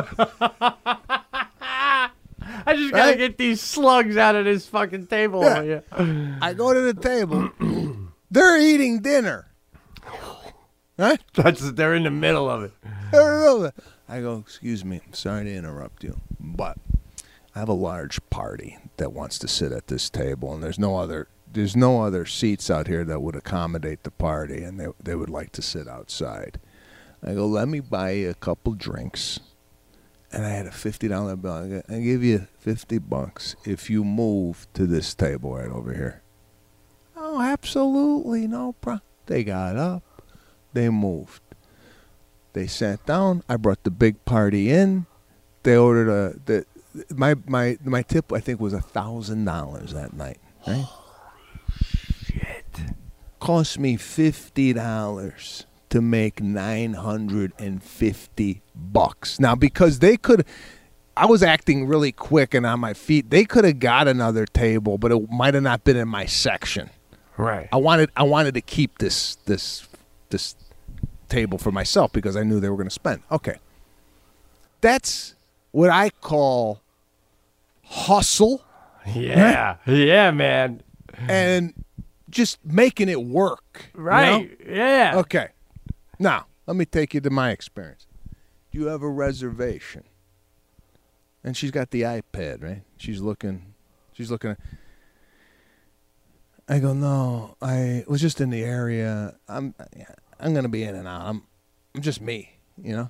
I just gotta right? get these slugs out of this fucking table. Yeah. Yeah. I go to the table. They're eating dinner. Right? That's they're in the middle of it. I go, excuse me, sorry to interrupt you, but I have a large party that wants to sit at this table, and there's no other there's no other seats out here that would accommodate the party, and they they would like to sit outside. I go, let me buy you a couple drinks. And I had a fifty dollar bill. I, go, I give you fifty bucks if you move to this table right over here. Oh, absolutely, no problem. They got up. They moved. They sat down. I brought the big party in. They ordered a the my my my tip I think was a thousand dollars that night. Right? Holy shit! Cost me fifty dollars to make nine hundred and fifty bucks. Now because they could, I was acting really quick and on my feet. They could have got another table, but it might have not been in my section. Right. I wanted I wanted to keep this this this. table for myself because I knew they were going to spend. Okay. That's what I call hustle. Yeah. Yeah, man. And just making it work. Right. You know? Yeah. Okay. Now, let me take you to my experience. Do you have a reservation? And she's got the iPad, right? She's looking. She's looking at. I go, no, I was just in the area. I'm I'm going to be in and out. I'm I'm just me, you know?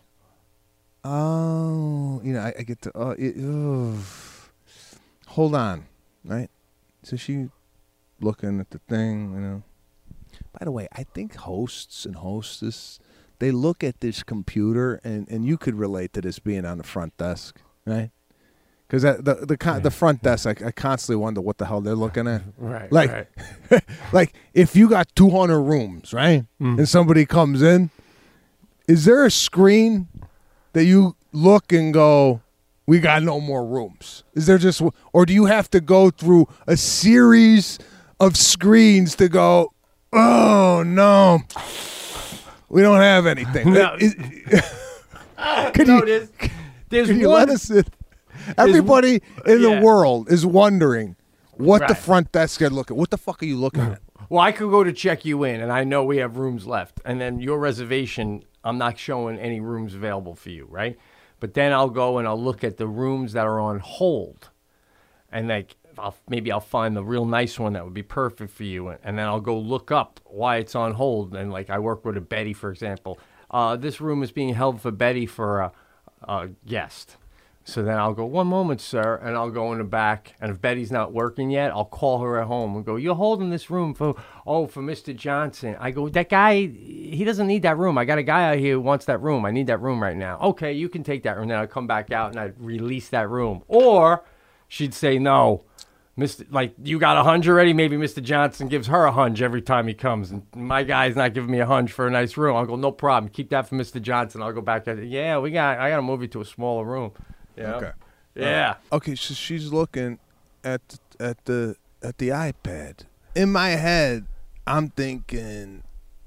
Oh, you know, I, I get to, oh, it, oh, hold on, right? So she looking at the thing, you know. By the way, I think hosts and hostess, they look at this computer, and, and you could relate to this being on the front desk, right? Because the the the, the front desk, I, I constantly wonder what the hell they're looking at. Right, like, right. Like, if you got two hundred rooms, right, mm. and somebody comes in, is there a screen that you look and go, we got no more rooms? Is there just, or do you have to go through a series of screens to go, oh, no, we don't have anything? No, is, could no you, there's, there's could you one, let us in? Everybody in yeah. the world is wondering what right. the front desk is looking. What the fuck are you looking at? Well, I could go to check you in, and I know we have rooms left. And then your reservation, I'm not showing any rooms available for you, right? But then I'll go and I'll look at the rooms that are on hold. And like I'll, maybe I'll find the real nice one that would be perfect for you. And then I'll go look up why it's on hold. And like I work with a Betty, for example. Uh, this room is being held for Betty for a, a guest. So then I'll go, one moment, sir, and I'll go in the back. And if Betty's not working yet, I'll call her at home and go, you're holding this room for, oh, for Mister Johnson. I go, that guy, he doesn't need that room. I got a guy out here who wants that room. I need that room right now. Okay, you can take that room. Then I'll come back out and I'd release that room. Or she'd say, no, Mister like, you got a hunch already? Maybe Mister Johnson gives her a hunch every time he comes. And my guy's not giving me a hunch for a nice room. I'll go, no problem. Keep that for Mister Johnson. I'll go back at it. Yeah, we got, I got to move you to a smaller room. Yeah. Okay. Yeah. Uh, okay, so she's looking at at the at the iPad. In my head, I'm thinking,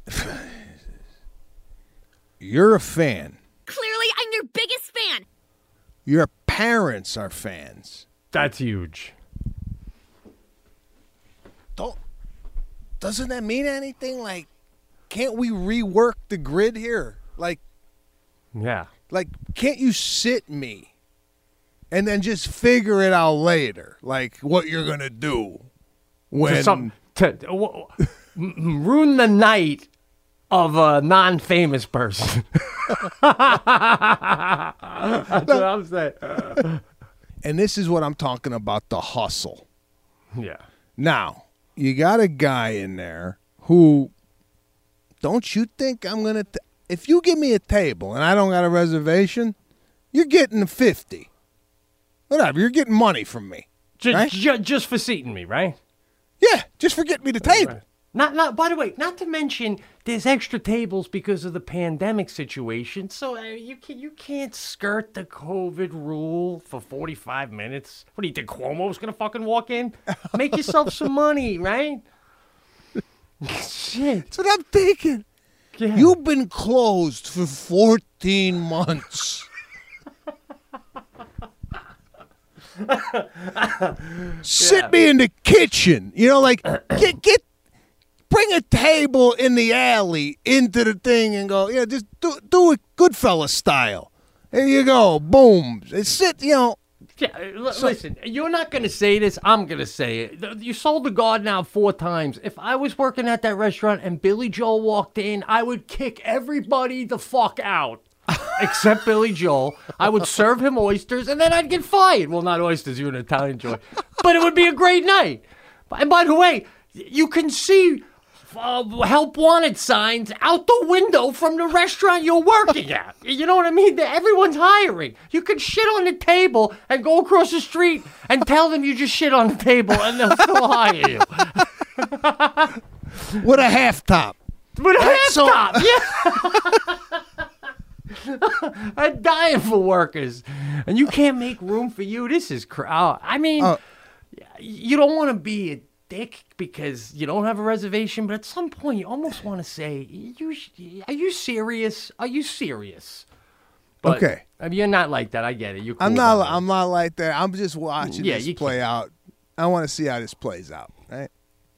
you're a fan. Clearly, I'm your biggest fan. Your parents are fans. That's huge. Don't. Doesn't that mean anything? Like, can't we rework the grid here? Like. Yeah. Like, can't you sit me? And then just figure it out later, like what you're gonna do when to some, to, w- ruin the night of a non-famous person. That's what I'm saying. And this is what I'm talking about: the hustle. Yeah. Now you got a guy in there who, don't you think I'm gonna? T- if you give me a table and I don't got a reservation, you're getting a fifty. Whatever, you're getting money from me. Just, right? ju- just for seating me, right? Yeah, just for getting me the table. Right. Not, not. By the way, not to mention, there's extra tables because of the pandemic situation. So uh, you can you can't skirt the COVID rule for forty-five minutes. What do you think? Cuomo's gonna fucking walk in? Make yourself some money, right? Shit. That's what I'm thinking. Yeah. You've been closed for fourteen months. Sit Yeah. me in the kitchen. You know, like get get bring a table in the alley into the thing and go, yeah, just do do it Goodfellas style. There you go. Boom. Sit, you know. Yeah, l- listen, you're not going to say this. I'm going to say it. Th- You sold the garden out four times. If I was working at that restaurant and Billy Joel walked in, I would kick everybody the fuck out. Except Billy Joel. I would serve him oysters, and then I'd get fired. Well, not oysters, you're an Italian joy. But it would be a great night. And by the way, you can see uh, help wanted signs out the window from the restaurant you're working at. You know what I mean? Everyone's hiring. You can shit on the table and go across the street and tell them you just shit on the table, and they'll still hire you. With a half top. With a half So- top, yeah. I'm dying for workers, and you can't make room for you. This is cr- oh, I mean, Uh, you don't want to be a dick because you don't have a reservation, but at some point you almost want to say, "You, are you serious? Are you serious?" But, Okay. I mean, you're not like that. I get it. You're cool I'm not. about it. I'm not like that. I'm just watching Yeah, this you play out. I want to see how this plays out. Right?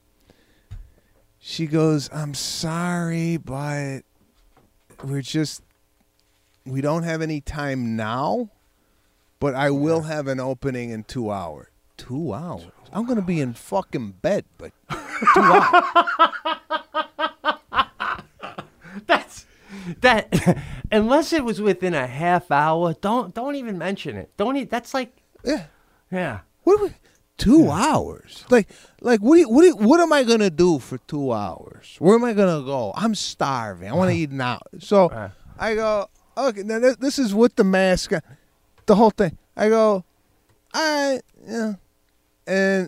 She goes, "I'm sorry, but we're just we don't have any time now, but I will have an opening in two hours. Two hours? I'm gonna be in fucking bed, but two hours. That's that. Unless it was within a half hour, don't don't even mention it. Don't. E- that's like Yeah. yeah. What? Are we, two hours? Like, like what? Do you, what? Do you, what am I gonna do for two hours? Where am I gonna go? I'm starving. I want to eat now. So Uh. I go. Okay, now this, this is with the mask, the whole thing. I go. I yeah, and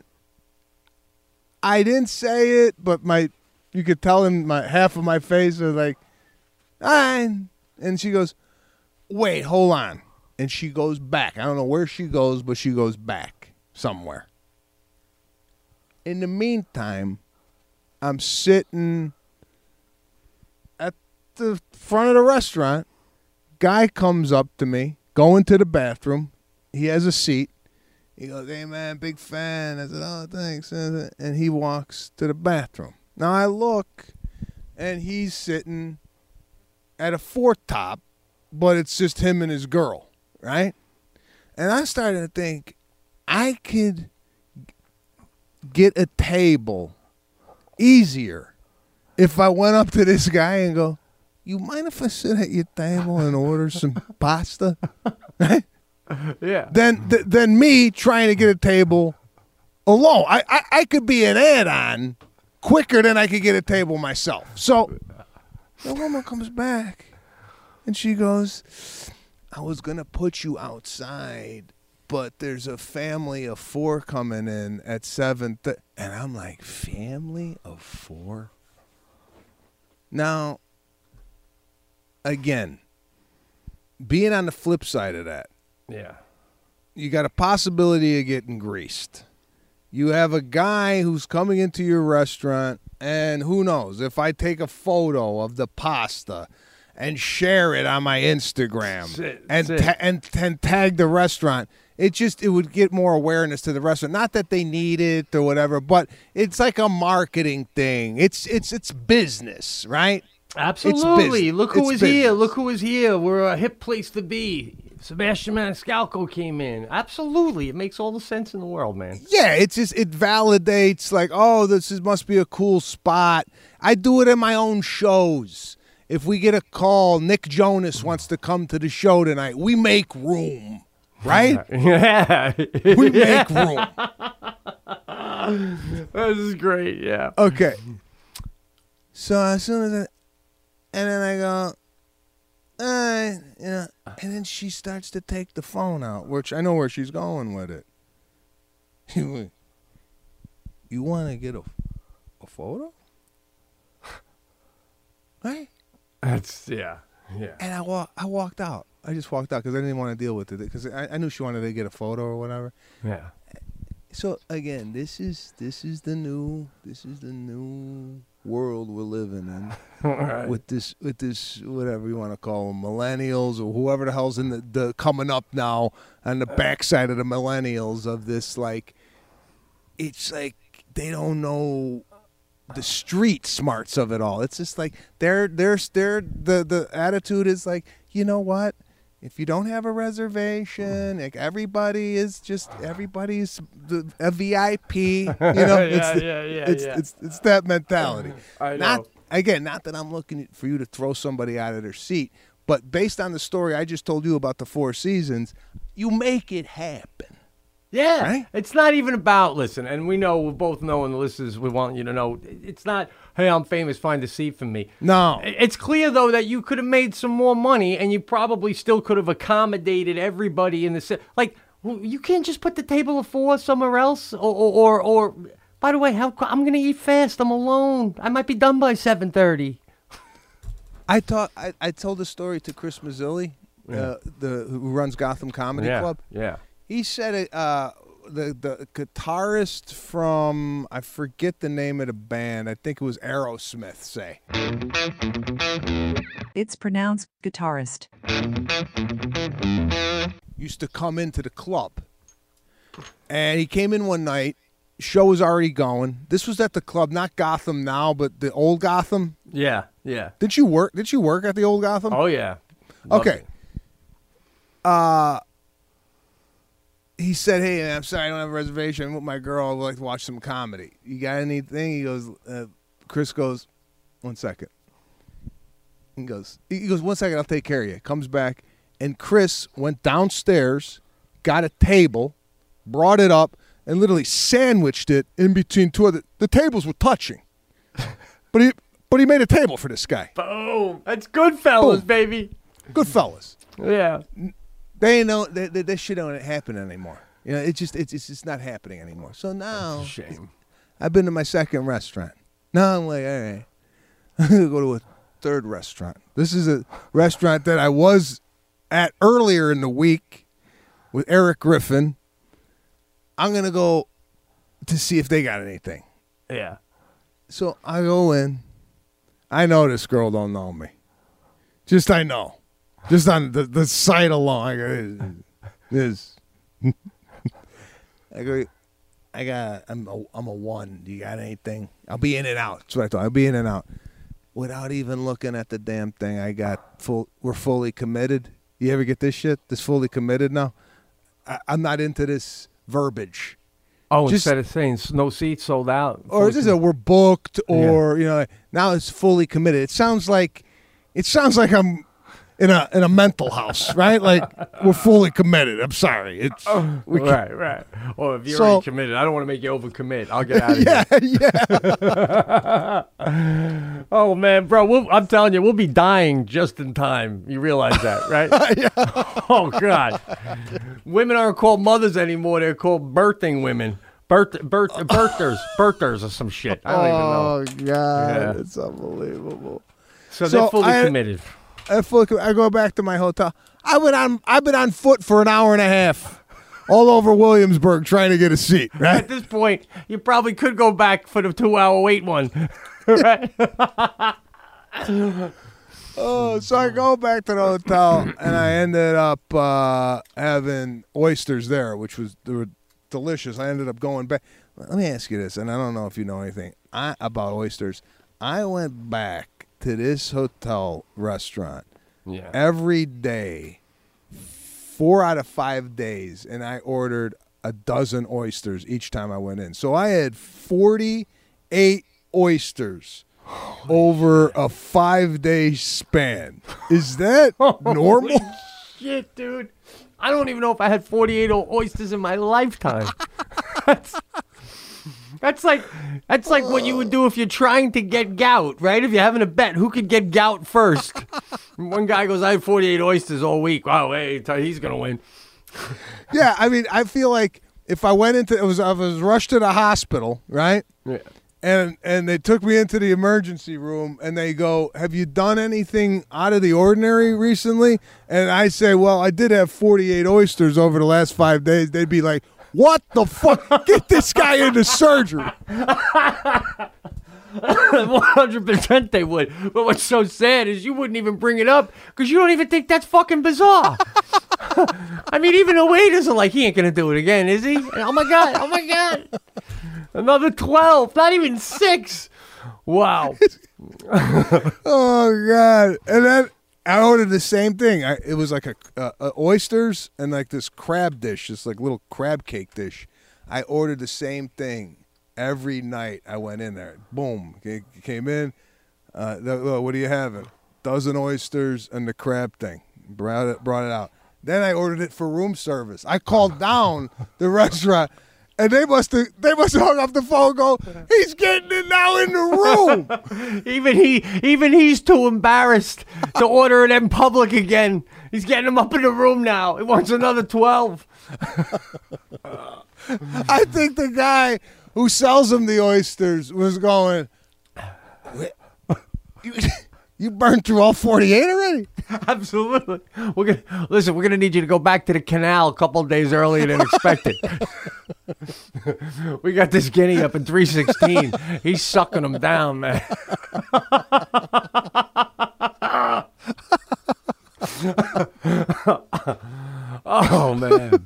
I didn't say it, but my you could tell in my half of my face was like, I. And she goes, wait, hold on. And she goes back. I don't know where she goes, but she goes back somewhere. In the meantime, I'm sitting at the front of the restaurant. Guy comes up to me, going to the bathroom. He has a seat. He goes, hey, man, big fan. I said, oh, thanks. And he walks to the bathroom. Now I look, and he's sitting at a four top, but it's just him and his girl, right? And I started to think, I could get a table easier if I went up to this guy and go, you mind if I sit at your table and order some pasta? Right? Yeah. Then, th- then me trying to get a table alone. I, I, I could be an add-on quicker than I could get a table myself. So the woman comes back and she goes, I was going to put you outside, but there's a family of four coming in at seven. Th-. And I'm like, family of four? Now, again, being on the flip side of that, Yeah. you got a possibility of getting greased. You have a guy who's coming into your restaurant, and who knows, if I take a photo of the pasta and share it on my Instagram Sit- and, sit. ta- and and tag the restaurant, it just it would get more awareness to the restaurant. Not that they need it or whatever, but it's like a marketing thing. It's it's it's business, right? Absolutely. It's Look who it's is here. business. Look who is here. We're a hip place to be. Sebastian Maniscalco came in. Absolutely. It makes all the sense in the world, man. Yeah, it's just it validates like, oh, this is, must be a cool spot. I do it in my own shows. If we get a call, Nick Jonas wants to come to the show tonight, we make room, right? Yeah. We make room. This is great, yeah. Okay. So as soon as I, and then I go, uh, you know, and then she starts to take the phone out, which I know where she's going with it. You, you want to get a, a photo? Right? That's, yeah, yeah. And I, wa- I walked out. I just walked out because I didn't want to deal with it because I, I knew she wanted to get a photo or whatever. Yeah. So again, this is this is the new this is the new world we're living in Right. with this with this whatever you want to call them, millennials or whoever the hell's in the, the coming up now on the backside of the millennials of this, like it's like they don't know the street smarts of it all. It's just like they're they're they're the the attitude is like, you know what? If you don't have a reservation, like everybody is just everybody's the, a V I P. You know, yeah, it's the, yeah, yeah, it's, yeah. it's it's that mentality. I know. Not again, not that I'm looking for you to throw somebody out of their seat, but based on the story I just told you about the Four Seasons, you make it happen. Yeah, Right? It's not even about, listen, and we know, we both know, and the listeners, we want you to know, it's not, hey, I'm famous, find a seat for me. No. It's clear, though, that you could have made some more money, and you probably still could have accommodated everybody in the city. Like, well, you can't just put the table of four somewhere else, or, or, or, or by the way, how I'm going to eat fast, I'm alone. I might be done by seven thirty. I thought I, I told the story to Chris Mazzilli, Yeah. uh, the who runs Gotham Comedy Yeah, Club. yeah. He said it. Uh, the the guitarist from I forget the name of the band. I think it was Aerosmith. Say It's pronounced guitarist. used to come into the club, and he came in one night. Show was already going. This was at the club, not Gotham now, but the old Gotham. Yeah, yeah. Did you work? Did you work at the old Gotham? Oh, yeah. Love Okay. it. Uh, he said, "Hey, I'm sorry, I don't have a reservation. I'm with my girl. I'd like to watch some comedy. You got anything?" He goes, uh, Chris goes, "One second." He goes, he goes, "One second, I'll take care of you." Comes back, and Chris went downstairs, got a table, brought it up, and literally sandwiched it in between two of the, the tables were touching. but he but he made a table for this guy. Boom. That's Goodfellas, Boom. baby. Good fellas. Yeah. They ain't know that that, that shit don't happen anymore. You know, it's just it's it's just not happening anymore. So now, That's a shame. I've been to my second restaurant. Now I'm like, all right, I'm gonna go to a third restaurant. This is a restaurant that I was at earlier in the week with Eric Griffin. I'm gonna go to see if they got anything. Yeah. So I go in. I know this girl don't know me. Just I know. Just on the, the sight alone. I go, this. I go, I got, I'm a, I'm a one. Do you got anything? I'll be in and out. That's what I thought. I'll be in and out. Without even looking at the damn thing, I got full, we're fully committed. You ever get this shit? This fully committed now? I, I'm not into this verbiage. Oh, Just- instead of saying s- no seats sold out. Or is this a we're booked or, you know, now it's fully committed. It sounds like, it sounds like I'm in a in a mental house, right? Like we're fully committed. I'm sorry. It's we can- Right, right. Or if you're So- already committed, I don't want to make you overcommit. I'll get out of yeah, here. Yeah. Oh man, bro, we'll, I'm telling you, we'll be dying just in time. You realize that, right? yeah. Oh God, women aren't called mothers anymore. They're called birthing women. Birth, birth, birthers, birthers, or some shit. I don't Oh even know. God, Yeah. it's unbelievable. So, So they're fully I- committed. I, fully, com- I go back to my hotel. I went on. I've been on foot for an hour and a half, all over Williamsburg trying to get a seat. Right. At this point, you probably could go back for the two-hour wait one. Right? Oh, so I go back to the hotel, and I ended up uh, having oysters there, which was they were delicious. I ended up going back. Let me ask you this, and I don't know if you know anything I, about oysters. I went back to this hotel restaurant Yeah. every day, four out of five days, and I ordered a dozen oysters each time I went in. So I had forty-eight oysters over a five-day span. Is that normal? Holy shit, dude. I don't even know if I had forty-eight o- oysters in my lifetime. That's- That's like that's like what you would do if you're trying to get gout, right? If you're having a bet, who could get gout first? One guy goes, I had forty-eight oysters all week. Wow, hey, he's gonna win. Yeah, I mean, I feel like if I went into it was I was rushed to the hospital, right? Yeah. And and they took me into the emergency room and they go, have you done anything out of the ordinary recently? And I say, well, I did have forty-eight oysters over the last five days. They'd be like, what the fuck? Get this guy into surgery. one hundred percent they would. But what's so sad is you wouldn't even bring it up because you don't even think that's fucking bizarre. I mean, even the waiters are like, he ain't going to do it again, is he? Oh, my God. Oh, my God. Another twelve. Not even six. Wow. Oh, God. And then I ordered the same thing. I, it was like a, uh, uh, oysters and like this crab dish, this like little crab cake dish. I ordered the same thing every night. I went in there. Boom. Okay, came in. Uh, the, uh, what are you having? Dozen oysters and the crab thing. Brought it, brought it out. Then I ordered it for room service. I called down the restaurant, and they must have they must have hung up the phone. And go, he's getting it now in the room. even he, even he's too embarrassed to order it in public again. He's getting him up in the room now. He wants another twelve. I think the guy who sells him the oysters was going, you, you burned through all forty-eight already? Absolutely. We're gonna listen. We're gonna need you to go back to the canal a couple of days earlier than expected. We got this guinea up in three sixteen. He's sucking them down, man. Oh man.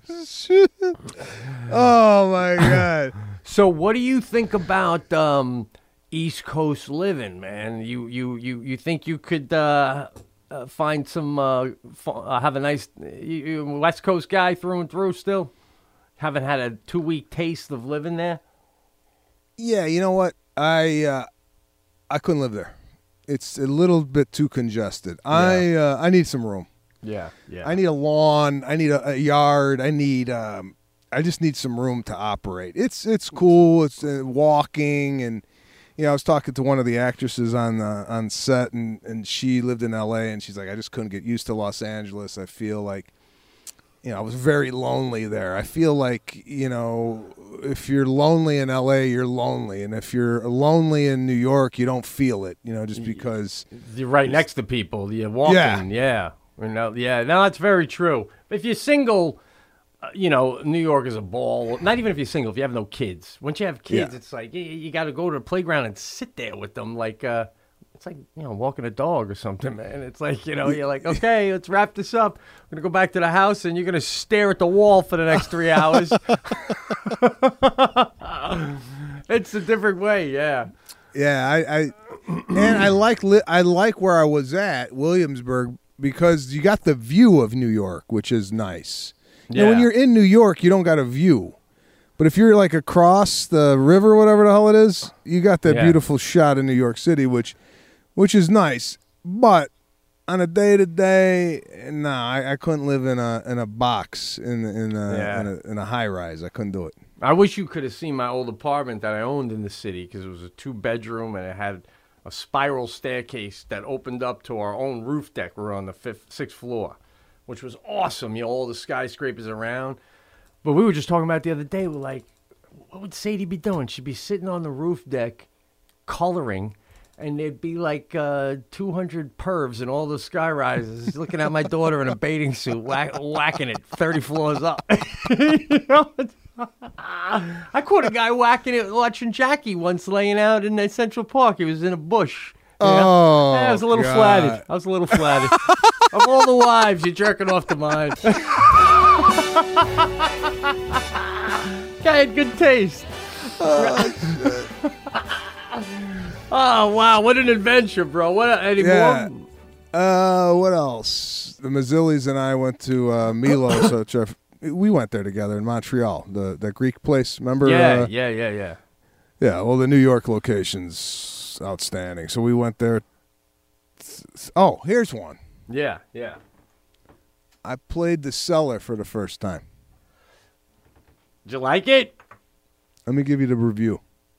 Oh my God. So, what do you think about um, East Coast living, man? You you you you think you could uh, uh, find some uh, f- uh, have a nice you, you West Coast guy through and through? Still, haven't had a two week taste of living there. Yeah, you know what? I uh, I couldn't live there. It's a little bit too congested. Yeah. I uh, I need some room. Yeah, yeah. I need a lawn. I need a, a yard. I need. Um, I just need some room to operate. It's it's cool. It's uh, walking, and you know, I was talking to one of the actresses on uh, on set, and, and she lived in L A, and she's like, I just couldn't get used to Los Angeles. I feel like, you know, I was very lonely there. I feel like, you know, if you're lonely in L A, you're lonely, and if you're lonely in New York, you don't feel it. You know, just because you're right next to people. You're walking. Yeah, yeah. You know, yeah. No, that's very true. If you're single. Uh, you know, New York is a ball. Not even if you're single, if you have no kids. Once you have kids, yeah. It's like you, you got to go to the playground and sit there with them. Like, uh, it's like, you know, walking a dog or something, man. It's like, you know, you're like, okay, let's wrap this up. We're going to go back to the house, and you're going to stare at the wall for the next three hours. It's a different way, yeah. Yeah, I, I and I like li- I like where I was at, Williamsburg, because you got the view of New York, which is nice. You know, when you're in New York, you don't got a view. But if you're like across the river, whatever the hell it is, you got that yeah. beautiful shot in New York City, which which is nice. But on a day to day, nah, I, I couldn't live in a in a box in in a, yeah. in, a, in a high rise. I couldn't do it. I wish you could have seen my old apartment that I owned in the city, because it was a two bedroom and it had a spiral staircase that opened up to our own roof deck. We were on the fifth, sixth floor, which was awesome. You know, all the skyscrapers around. But we were just talking about it the other day. We're like, what would Sadie be doing? She'd be sitting on the roof deck coloring, and there'd be like uh, two hundred pervs in all the sky rises looking at my daughter in a bathing suit, whack, whacking it thirty floors up. You know? I caught a guy whacking it watching Jackie once laying out in the Central Park. He was in a bush. You know? Oh, I was a little God. flattered. I was a little flattered. Of all the wives, you're jerking off to mine. Guy had good taste. Oh, shit. Oh, wow. What an adventure, bro. What any yeah. more? Uh, what else? The Mazzillis and I went to uh, Milos. So Jeff, we went there together in Montreal, the the Greek place. Remember? Yeah, uh, yeah, yeah, yeah. Yeah, well, the New York location's outstanding. So we went there. Oh, here's one. Yeah, yeah. I played The Cellar for the first time. Did you like it? Let me give you the review.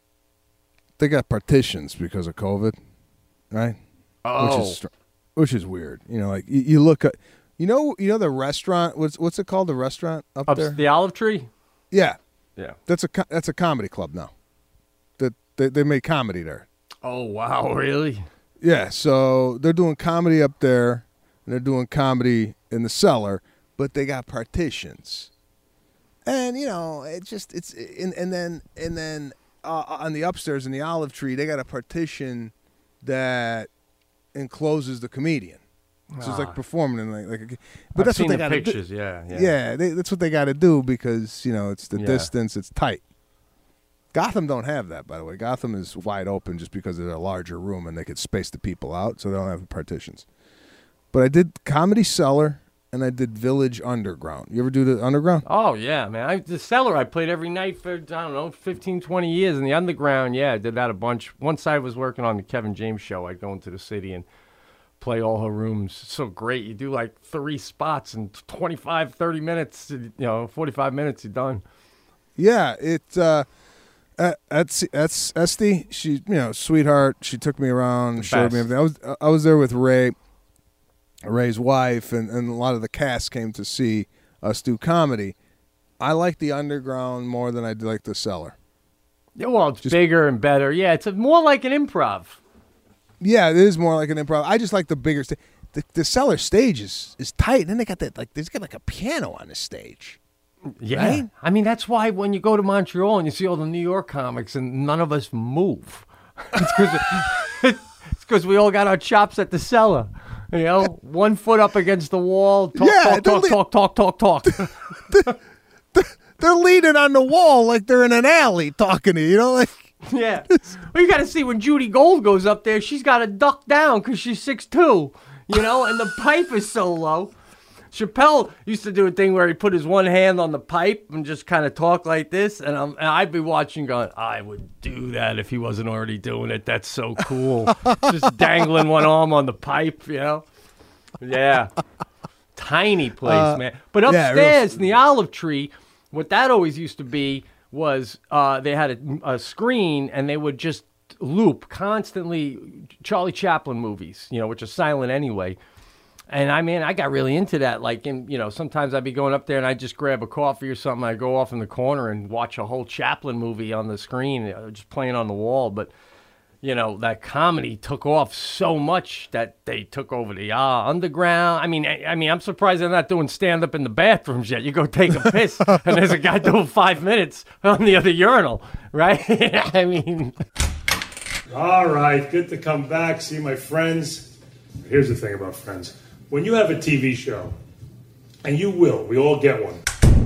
they got partitions because of COVID, right? Oh. Which is, str- which is weird. You know, like you, you look at, you know, you know the restaurant. What's what's it called? The restaurant up, Up there. the Olive Tree. Yeah, Yeah. that's a co- that's a comedy club now. That they, they make comedy there. Oh wow, really? Yeah, so they're doing comedy up there, and they're doing comedy in the cellar, but they got partitions. And you know, it just it's and, and then and then uh, on the upstairs in the Olive Tree, they got a partition that encloses the comedian. So it's like Ah. performing in like, like a, but I've that's seen what they the got to do. pictures. Yeah, yeah. Yeah, they, that's what they got to do because you know it's the Yeah. distance, it's tight. Gotham don't have that, by the way. Gotham is wide open just because it's a larger room and they could space the people out, so they don't have partitions. But I did Comedy Cellar and I did Village Underground. You ever do the Underground? Oh yeah, man. I, the Cellar I played every night for I don't know fifteen, twenty years. In the Underground, yeah, I did that a bunch. Once I was working on the Kevin James show, I'd go into the city and play all her rooms. So great. You do like three spots in twenty-five, thirty minutes. You know, forty-five minutes, you're done. Yeah, it. Uh, that's that's Esty. She, you know, sweetheart. She took me around, showed me best. everything. I was I was there with Ray, Ray's wife, and, and a lot of the cast came to see us do comedy. I like the Underground more than I like the Cellar. Yeah, well, it's Just- bigger and better. Yeah, it's a, more like an improv. Yeah, it is more like an improv. I just like the bigger stage. The, the Cellar stage is, is tight. And then they got that like there's got like a piano on the stage. Yeah. Right? I mean, that's why when you go to Montreal and you see all the New York comics and none of us move. It's because it's because we all got our chops at the Cellar. You know, one foot up against the wall. Talk, Yeah, talk, talk, they're talk, talk, talk, talk. They're leaning on the wall like they're in an alley talking to you. You know, like Yeah. Well, you got to see when Judy Gold goes up there, she's got to duck down because she's six two, you know, and the pipe is so low. Chappelle used to do a thing where he put his one hand on the pipe and just kind of talk like this. And, I'm, and I'd be watching going, I would do that if he wasn't already doing it. That's so cool. Just dangling one arm on the pipe, you know? Yeah. Tiny place, Uh, man. But yeah, real- upstairs in the Olive Tree, what that always used to be was uh, they had a, a screen and they would just loop constantly Charlie Chaplin movies, you know, which are silent anyway. And I mean, I got really into that. Like, in, you know, sometimes I'd be going up there and I'd just grab a coffee or something. I'd go off in the corner and watch a whole Chaplin movie on the screen, uh, just playing on the wall. But, you know, that comedy took off so much that they took over the uh, Underground. I mean, I, I mean, I'm surprised they're not doing stand-up in the bathrooms yet. You go take a piss and there's a guy doing five minutes on the other urinal, right? I mean... All right, good to come back, see my friends. Here's the thing about friends. When you have a T V show, and you will, we all get one.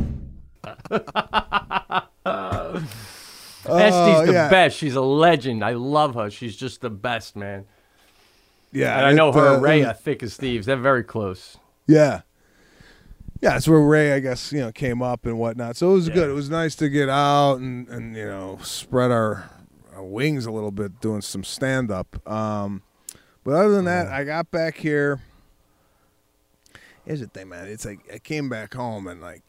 Esty's the yeah. best. She's a legend. I love her. She's just the best, man. yeah, And I know it, her uh, and Ray it- are thick as thieves. They're very close. Yeah. Yeah, that's where Ray, I guess, you know, came up and whatnot. So it was good. It was nice to get out and, and you know, spread our, our wings a little bit doing some stand-up. Um, but other than that, I got back here. Here's the thing, man. It's like I came back home and, like,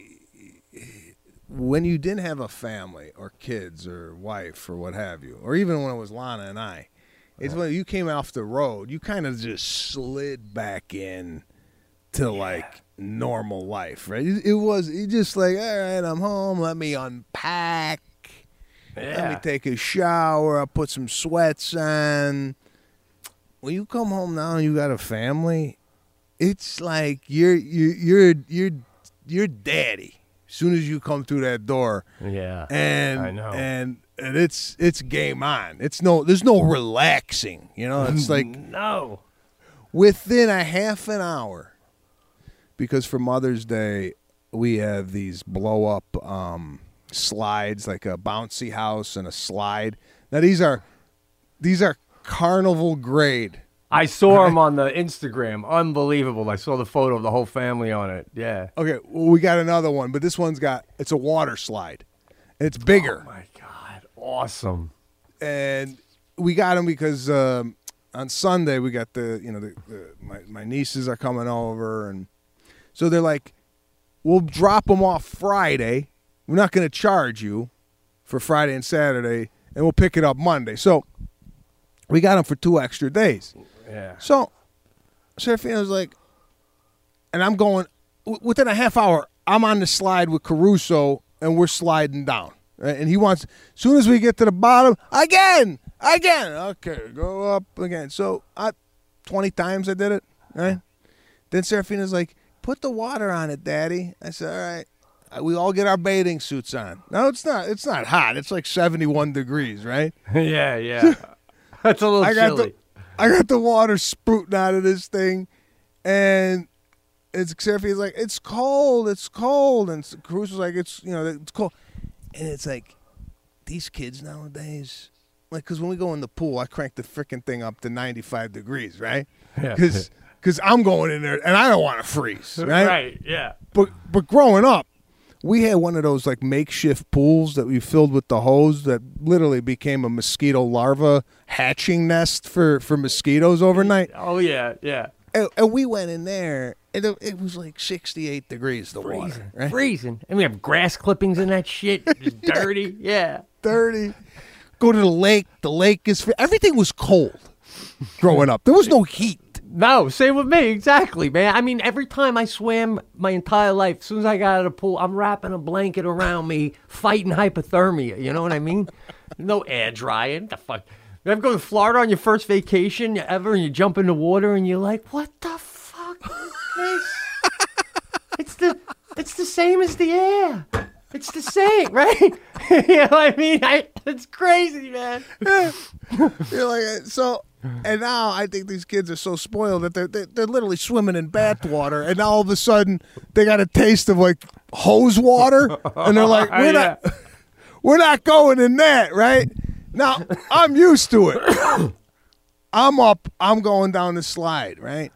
when you didn't have a family or kids or wife or what have you, or even when it was Lana and I, it's when you came off the road, you kind of just slid back in to like normal life, right? It, it was it just like, all right, I'm home. Let me unpack. Let me Yeah. take a shower. I'll put some sweats on. When you come home now and you got a family, it's like you're you're you're you're you're daddy as soon as you come through that door. Yeah. And I know. and and it's it's game on. It's no there's no relaxing. You know, it's like No. within a half an hour. Because for Mother's Day, we have these blow up um, slides, like a bouncy house and a slide. Now these are these are carnival grade. I saw him on the Instagram. Unbelievable. I saw the photo of the whole family on it. Yeah. Okay, well, we got another one, but this one's got it's a water slide. It's bigger. Oh my God. Awesome. And we got them because um, on Sunday we got the you know the, the my my nieces are coming over, and so they're like, we'll drop them off Friday. We're not going to charge you for Friday and Saturday, and we'll pick it up Monday. So we got him for two extra days. Yeah. So Serafino's like, and I'm going, w- within a half hour, I'm on the slide with Caruso, and we're sliding down. Right? And he wants, as soon as we get to the bottom, again, again. Okay, go up again. So I, twenty times I did it. Right? Then Serafina's like, put the water on it, Daddy. I said, all right. We all get our bathing suits on. No, it's not. It's not hot. It's like seventy-one degrees, right? yeah, yeah. That's a little I got chilly. The, I got the water sprouting out of this thing, and it's Serafina's like, it's cold. It's cold. And Cruz was like, it's, you know, it's cold. And it's like, these kids nowadays, like, because when we go in the pool, I crank the freaking thing up to ninety-five degrees, right? Yeah. Because I'm going in there, and I don't want to freeze, right? Right, yeah. But But growing up, we had one of those like makeshift pools that we filled with the hose that literally became a mosquito larva hatching nest for, for mosquitoes overnight. Oh, yeah, yeah. And, and we went in there, and it, it was like sixty-eight degrees, the Freezing, water. Right? freezing. And we have grass clippings in that shit. Just dirty, yeah. Dirty. Go to the lake. The lake is, everything was cold growing up. There was no heat. No, same with me, exactly, man. I mean, every time I swam my entire life, as soon as I got out of the pool, I'm wrapping a blanket around me, fighting hypothermia. You know what I mean? No air drying. The fuck? You ever go to Florida on your first vacation ever, and you jump in the water, and you're like, "What the fuck is this?" it's the, it's the same as the air. It's the same, right? You know what I mean? I, it's crazy, man. You're like, so. And now I think these kids are so spoiled that they're, they're they're literally swimming in bath water, and now all of a sudden they got a taste of like hose water, and they're like, we're Yeah. not we're not going in that, right? Now I'm used to it. I'm up, I'm going down the slide, right?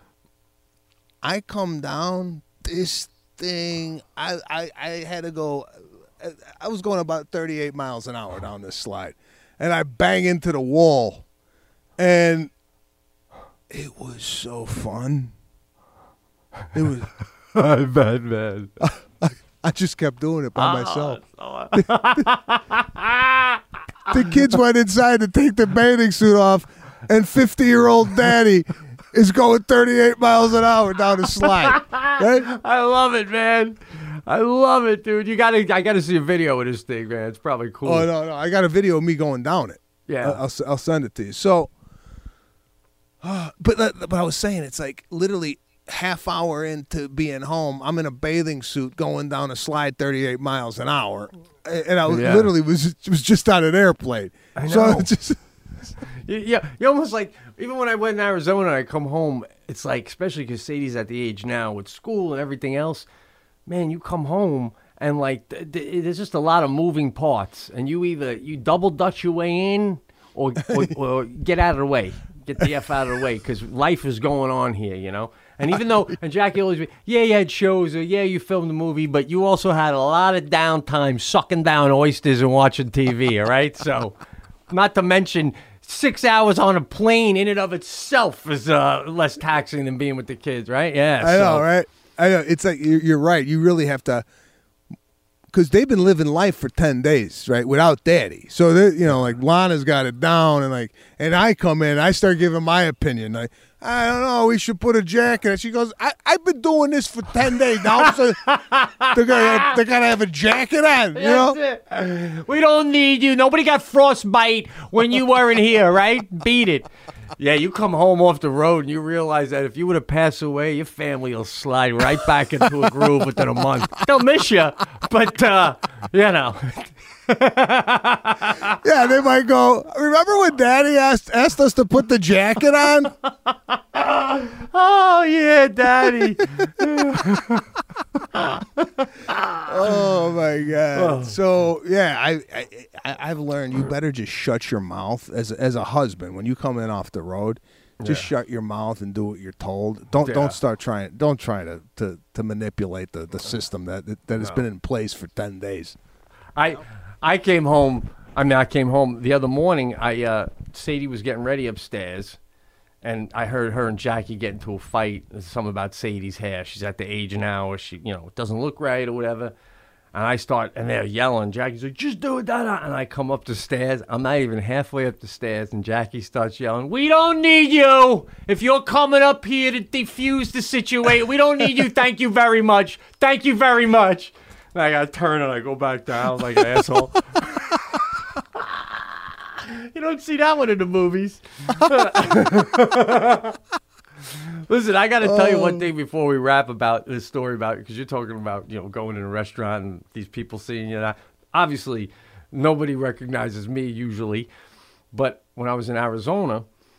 I come down this thing. I I, I had to go. I was going about thirty-eight miles an hour down this slide, and I bang into the wall. And it was so fun. It was. I bet, man. I, I just kept doing it by Oh, myself. so- The kids went inside to take the bathing suit off, and fifty-year-old daddy is going thirty-eight miles an hour down the slide. Right? I love it, man. I love it, dude. You gotta, I gotta see a video of this thing, man. It's probably cool. Oh no, no! I got a video of me going down it. Yeah. I'll, I'll, I'll send it to you. So, uh, but but I was saying, it's like literally half hour into being home, I'm in a bathing suit going down a slide thirty-eight miles an hour, and I was, Yeah. literally was was just on an airplane. I So know. it's just You, yeah, you almost like, even when I went in Arizona and I come home, it's like, especially because Sadie's at the age now with school and everything else, man, you come home and like, th- th- there's just a lot of moving parts, and you either, you double dutch your way in or, or, or get out of the way, get the F out of the way, because life is going on here, you know? And even though, and Jackie always be, yeah, you had shows, or yeah, you filmed a movie, but you also had a lot of downtime sucking down oysters and watching T V, all right? So, not to mention, six hours on a plane in and of itself is uh, less taxing than being with the kids, right? Yeah. I know, so- right? I know. It's like you're, you're right. You really have to, because they've been living life for ten days, right, without daddy. So they, you know, like Lana's got it down, and like, and I come in, I start giving my opinion. Like, I don't know, we should put a jacket. And she goes, I, I've been doing this for ten days now, so they're gonna they're gonna have a jacket on, you know? That's it. We don't need you. Nobody got frostbite when you weren't here, right? Beat it. Yeah, you come home off the road and you realize that if you were to pass away, your family will slide right back into a groove within a month. They'll miss you, but, uh, you know. Yeah, they might go, remember when Daddy asked asked us to put the jacket on? Oh, yeah, Daddy. Oh my God! So yeah, I, I I I've learned you better just shut your mouth as as a husband when you come in off the road. Just Yeah. shut your mouth and do what you're told. Don't Yeah. don't start trying. Don't try to, to, to manipulate the, the system that that has No. been in place for ten days. I I came home. I mean, I came home the other morning. I uh, Sadie was getting ready upstairs, and I heard her and Jackie get into a fight. There's something about Sadie's hair. She's at the age now where she, you know, it doesn't look right or whatever. And I start, and they're yelling. Jackie's like, just do it, da, da. And I come up the stairs. I'm not even halfway up the stairs, and Jackie starts yelling, we don't need you. If you're coming up here to defuse the situation, we don't need you. Thank you very much. Thank you very much. And I got to turn, and I go back down like an asshole. You don't see that one in the movies. Listen, I got to tell you one thing before we wrap about this story about, because you're talking about, you know, going in a restaurant and these people seeing you. Now, obviously, nobody recognizes me usually, but when I was in Arizona,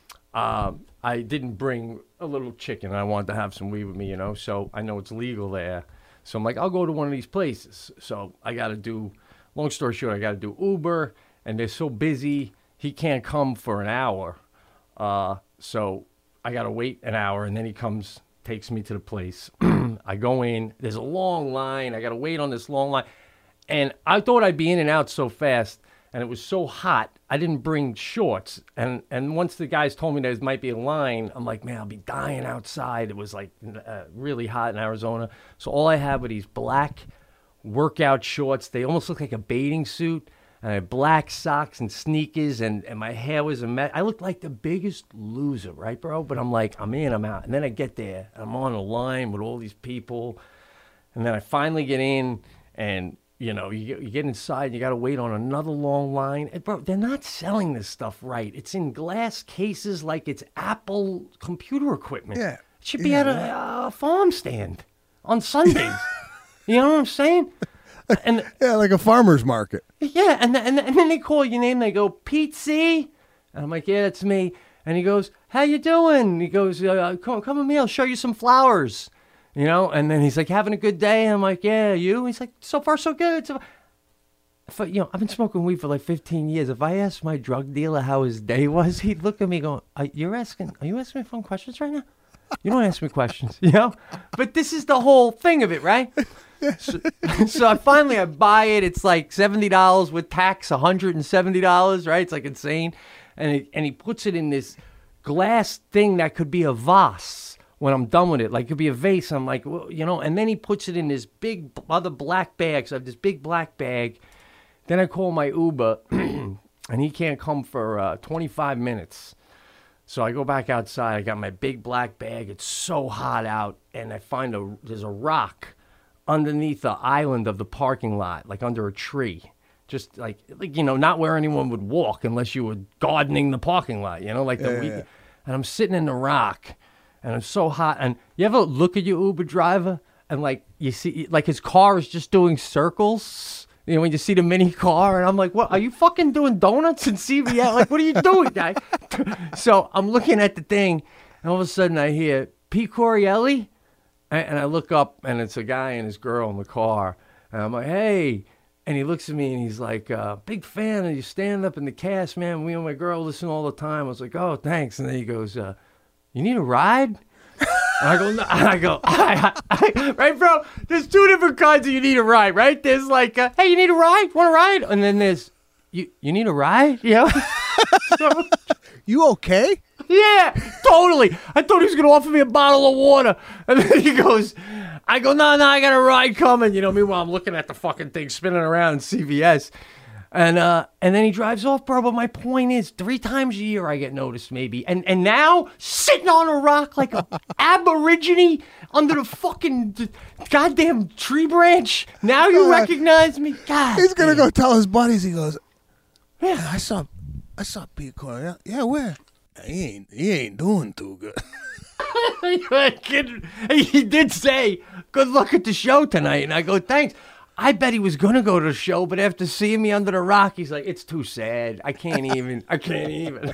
uh, I didn't bring a little chicken. I wanted to have some weed with me, you know, so I know it's legal there. So I'm like, I'll go to one of these places. So I got to do, long story short, I got to do Uber, and they're so busy, he can't come for an hour. Uh, so I got to wait an hour, and then he comes, takes me to the place. I go in. There's a long line. I got to wait on this long line. And I thought I'd be in and out so fast, and it was so hot, I didn't bring shorts. And and once the guys told me there might be a line, I'm like, man, I'll be dying outside. It was, like, uh, really hot in Arizona. So all I had were these black workout shorts. They almost look like a bathing suit. And I had black socks and sneakers, and, and my hair was a mess. I looked like the biggest loser, right, bro? But I'm like, I'm in, I'm out. And then I get there, and I'm on a line with all these people. And then I finally get in, and, you know, you get, you get inside, and you got to wait on another long line. And, bro, they're not selling this stuff right. It's in glass cases like it's Apple computer equipment. Yeah. It should be yeah, at a, a farm stand on Sundays. You know what I'm saying? And yeah, like a farmer's market. Yeah, and, and, and then they call your name. They go, Pete C? And I'm like, yeah, that's me. And he goes, how you doing? He goes, uh, come, come with me. I'll show you some flowers. You know, and then he's like, having a good day? And I'm like, yeah, you? He's like, so far, so good. So, if I, you know, I've been smoking weed for like fifteen years. If I asked my drug dealer how his day was, he'd look at me going, are, you're asking, are you asking me fun questions right now? You don't ask me questions, you know? But this is the whole thing of it, right? So, so I finally, I buy it. It's like seventy dollars with tax, one hundred seventy dollars, right? It's like insane. And, it, and he puts it in this glass thing that could be a vase when I'm done with it. Like, it could be a vase. I'm like, well, you know, and then he puts it in this big other black bag. So I have this big black bag. Then I call my Uber, and he can't come for uh, twenty-five minutes. So I go back outside. I got my big black bag. It's so hot out, and I find a there's a rock underneath the island of the parking lot, like under a tree. Just like, like you know, not where anyone would walk unless you were gardening the parking lot, you know, like the Yeah, week. yeah. And I'm sitting in the rock, and it's so hot. And you ever look at your Uber driver, and like you see, like his car is just doing circles? You know, when you see the mini car, and I'm like, what, are you fucking doing donuts in C V S? Like, what are you doing, guy? So I'm looking at the thing, and all of a sudden I hear, Pete Corielli? And, and I look up, and it's a guy and his girl in the car. And I'm like, hey. And he looks at me, and he's like, uh, big fan of you stand up in the cast, man. Me and my girl listen all the time. I was like, oh, thanks. And then he goes, uh, you need a ride? And I go, no. I go, I, I, I, right, bro? There's two different kinds of you need a ride, right? There's like, uh, hey, you need a ride? Want a ride? And then there's, you you need a ride? You know? So, you okay? Yeah, totally. I thought he was going to offer me a bottle of water. And then he goes, I go, no, no, I got a ride coming. You know, meanwhile, I'm looking at the fucking thing spinning around in C V S. And uh, and then he drives off, bro. But my point is, three times a year I get noticed, maybe. And and now, sitting on a rock like a aborigine under the fucking d- goddamn tree branch. Now you Uh, recognize me? God He's gonna damn. go tell his buddies. He goes, Yeah. I saw, I saw Pete Corielli. Yeah, where? He ain't, he ain't doing too good. He did say, good luck at the show tonight. And I go, thanks. I bet he was going to go to the show, but after seeing me under the rock, he's like, it's too sad. I can't even. I can't even.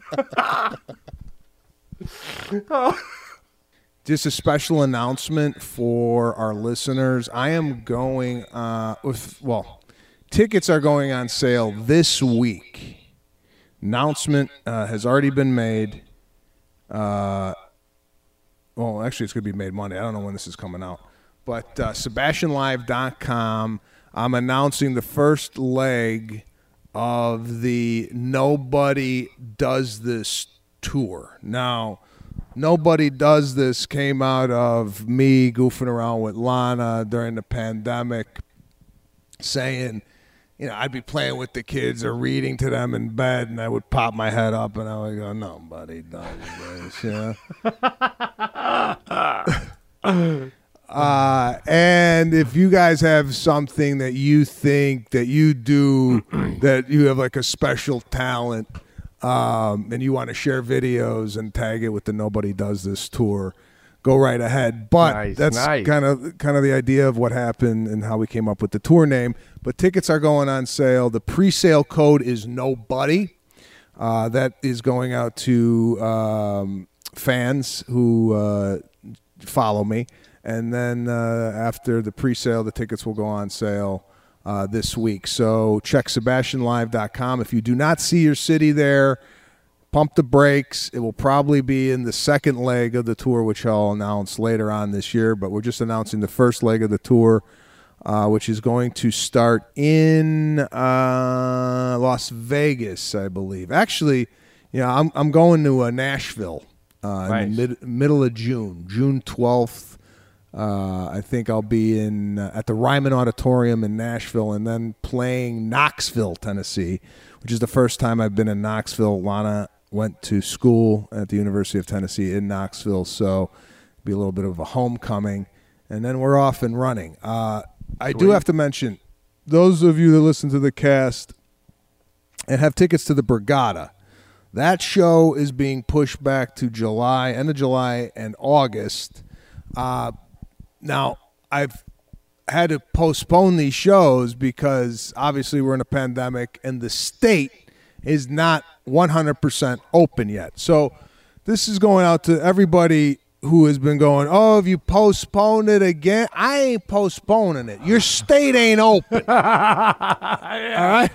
Oh. Just a special announcement for our listeners. I am going uh, with, well, tickets are going on sale this week. Announcement uh, has already been made. Uh, well, actually, it's going to be made Monday. I don't know when this is coming out. But uh, Sebastian Live dot com, I'm announcing the first leg of the Nobody Does This tour. Now, Nobody Does This came out of me goofing around with Lana during the pandemic. saying, you know, I'd be playing with the kids or reading to them in bed, and I would pop my head up and I would go, nobody does this, you know? uh, and if you guys have something that you think that you do, that you have like a special talent, um, and you want to share videos and tag it with the Nobody Does This tour, go right ahead. But nice, that's nice. kind of kind of the idea of what happened and how we came up with the tour name. But tickets are going on sale. The pre-sale code is Nobody. Uh, that is going out to um, fans who uh, follow me. And then uh, after the pre-sale, the tickets will go on sale uh, this week. So check Sebastian Live dot com. If you do not see your city there, pump the brakes. It will probably be in the second leg of the tour, which I'll announce later on this year. But we're just announcing the first leg of the tour, uh, which is going to start in uh, Las Vegas, I believe. Actually, you know, I'm I'm going to uh, Nashville uh, Nice. in the mid, middle of June, June twelfth. Uh, I think I'll be in uh, at the Ryman Auditorium in Nashville, and then playing Knoxville, Tennessee, which is the first time I've been in Knoxville. Lana went to school at the University of Tennessee in Knoxville, so it'll be a little bit of a homecoming, and then we're off and running. Uh, I do have to mention, those of you that listen to the cast and have tickets to the Borgata, that show is being pushed back to July, end of July and August. Uh, now, I've had to postpone these shows because obviously we're in a pandemic and the state is not one hundred percent open yet. So this is going out to everybody who has been going, oh, have you postponed it again? I ain't postponing it. Your state ain't open. All right?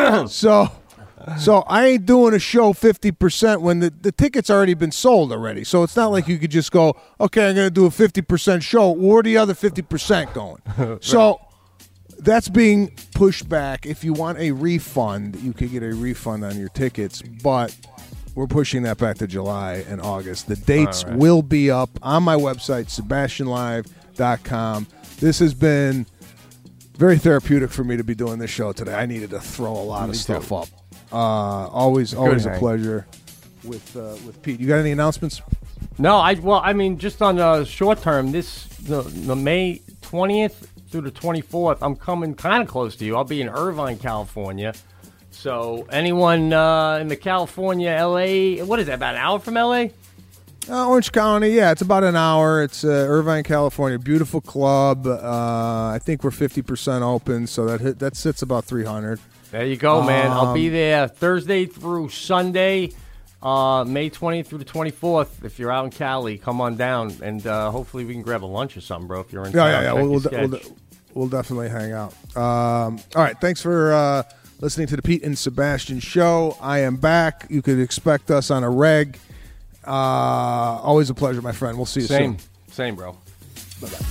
so so I ain't doing a show fifty percent when the, the ticket's already been sold already. So it's not like you could just go, okay, I'm going to do a fifty percent show. Where are the other fifty percent going? So that's being pushed back. If you want a refund, you could get a refund on your tickets, but we're pushing that back to July and August. The dates All right. will be up on my website, Sebastian Live dot com. This has been very therapeutic for me to be doing this show today. I needed to throw a lot Me of stuff too. up. Uh, always, always a Hank. pleasure with uh, with Pete. You got any announcements? No, I well, I mean, just on the short term, this the, the May twentieth through the twenty-fourth, I'm coming kind of close to you. I'll be in Irvine, California. So anyone uh, in the California, L A, what is that, about an hour from L A? Uh, Orange County, yeah, it's about an hour. It's uh, Irvine, California, beautiful club. Uh, I think we're fifty percent open, so that hit, that sits about three hundred. There you go, man. I'll be Um, there Thursday through Sunday, uh, May twentieth through the twenty-fourth. If you're out in Cali, come on down, and uh, hopefully we can grab a lunch or something, bro, if you're in Yeah, town. yeah, yeah. Check We'll, your we'll, sketch. we'll, we'll definitely hang out. Um, all right, thanks for uh, listening to the Pete and Sebastian show. I am back. You could expect us on a reg. Uh, always a pleasure, my friend. We'll see you Same. soon. Same, bro. Bye-bye.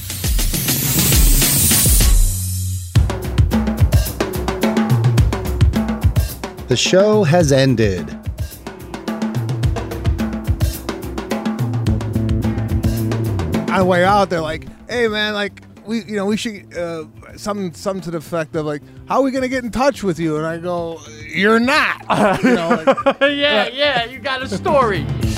The show has ended. On the way out, they're like, "Hey, man, like we, you know, we should uh, something, something to the effect of like, how are we gonna get in touch with you?" And I go, "You're not." You know, like, yeah, yeah, you got a story.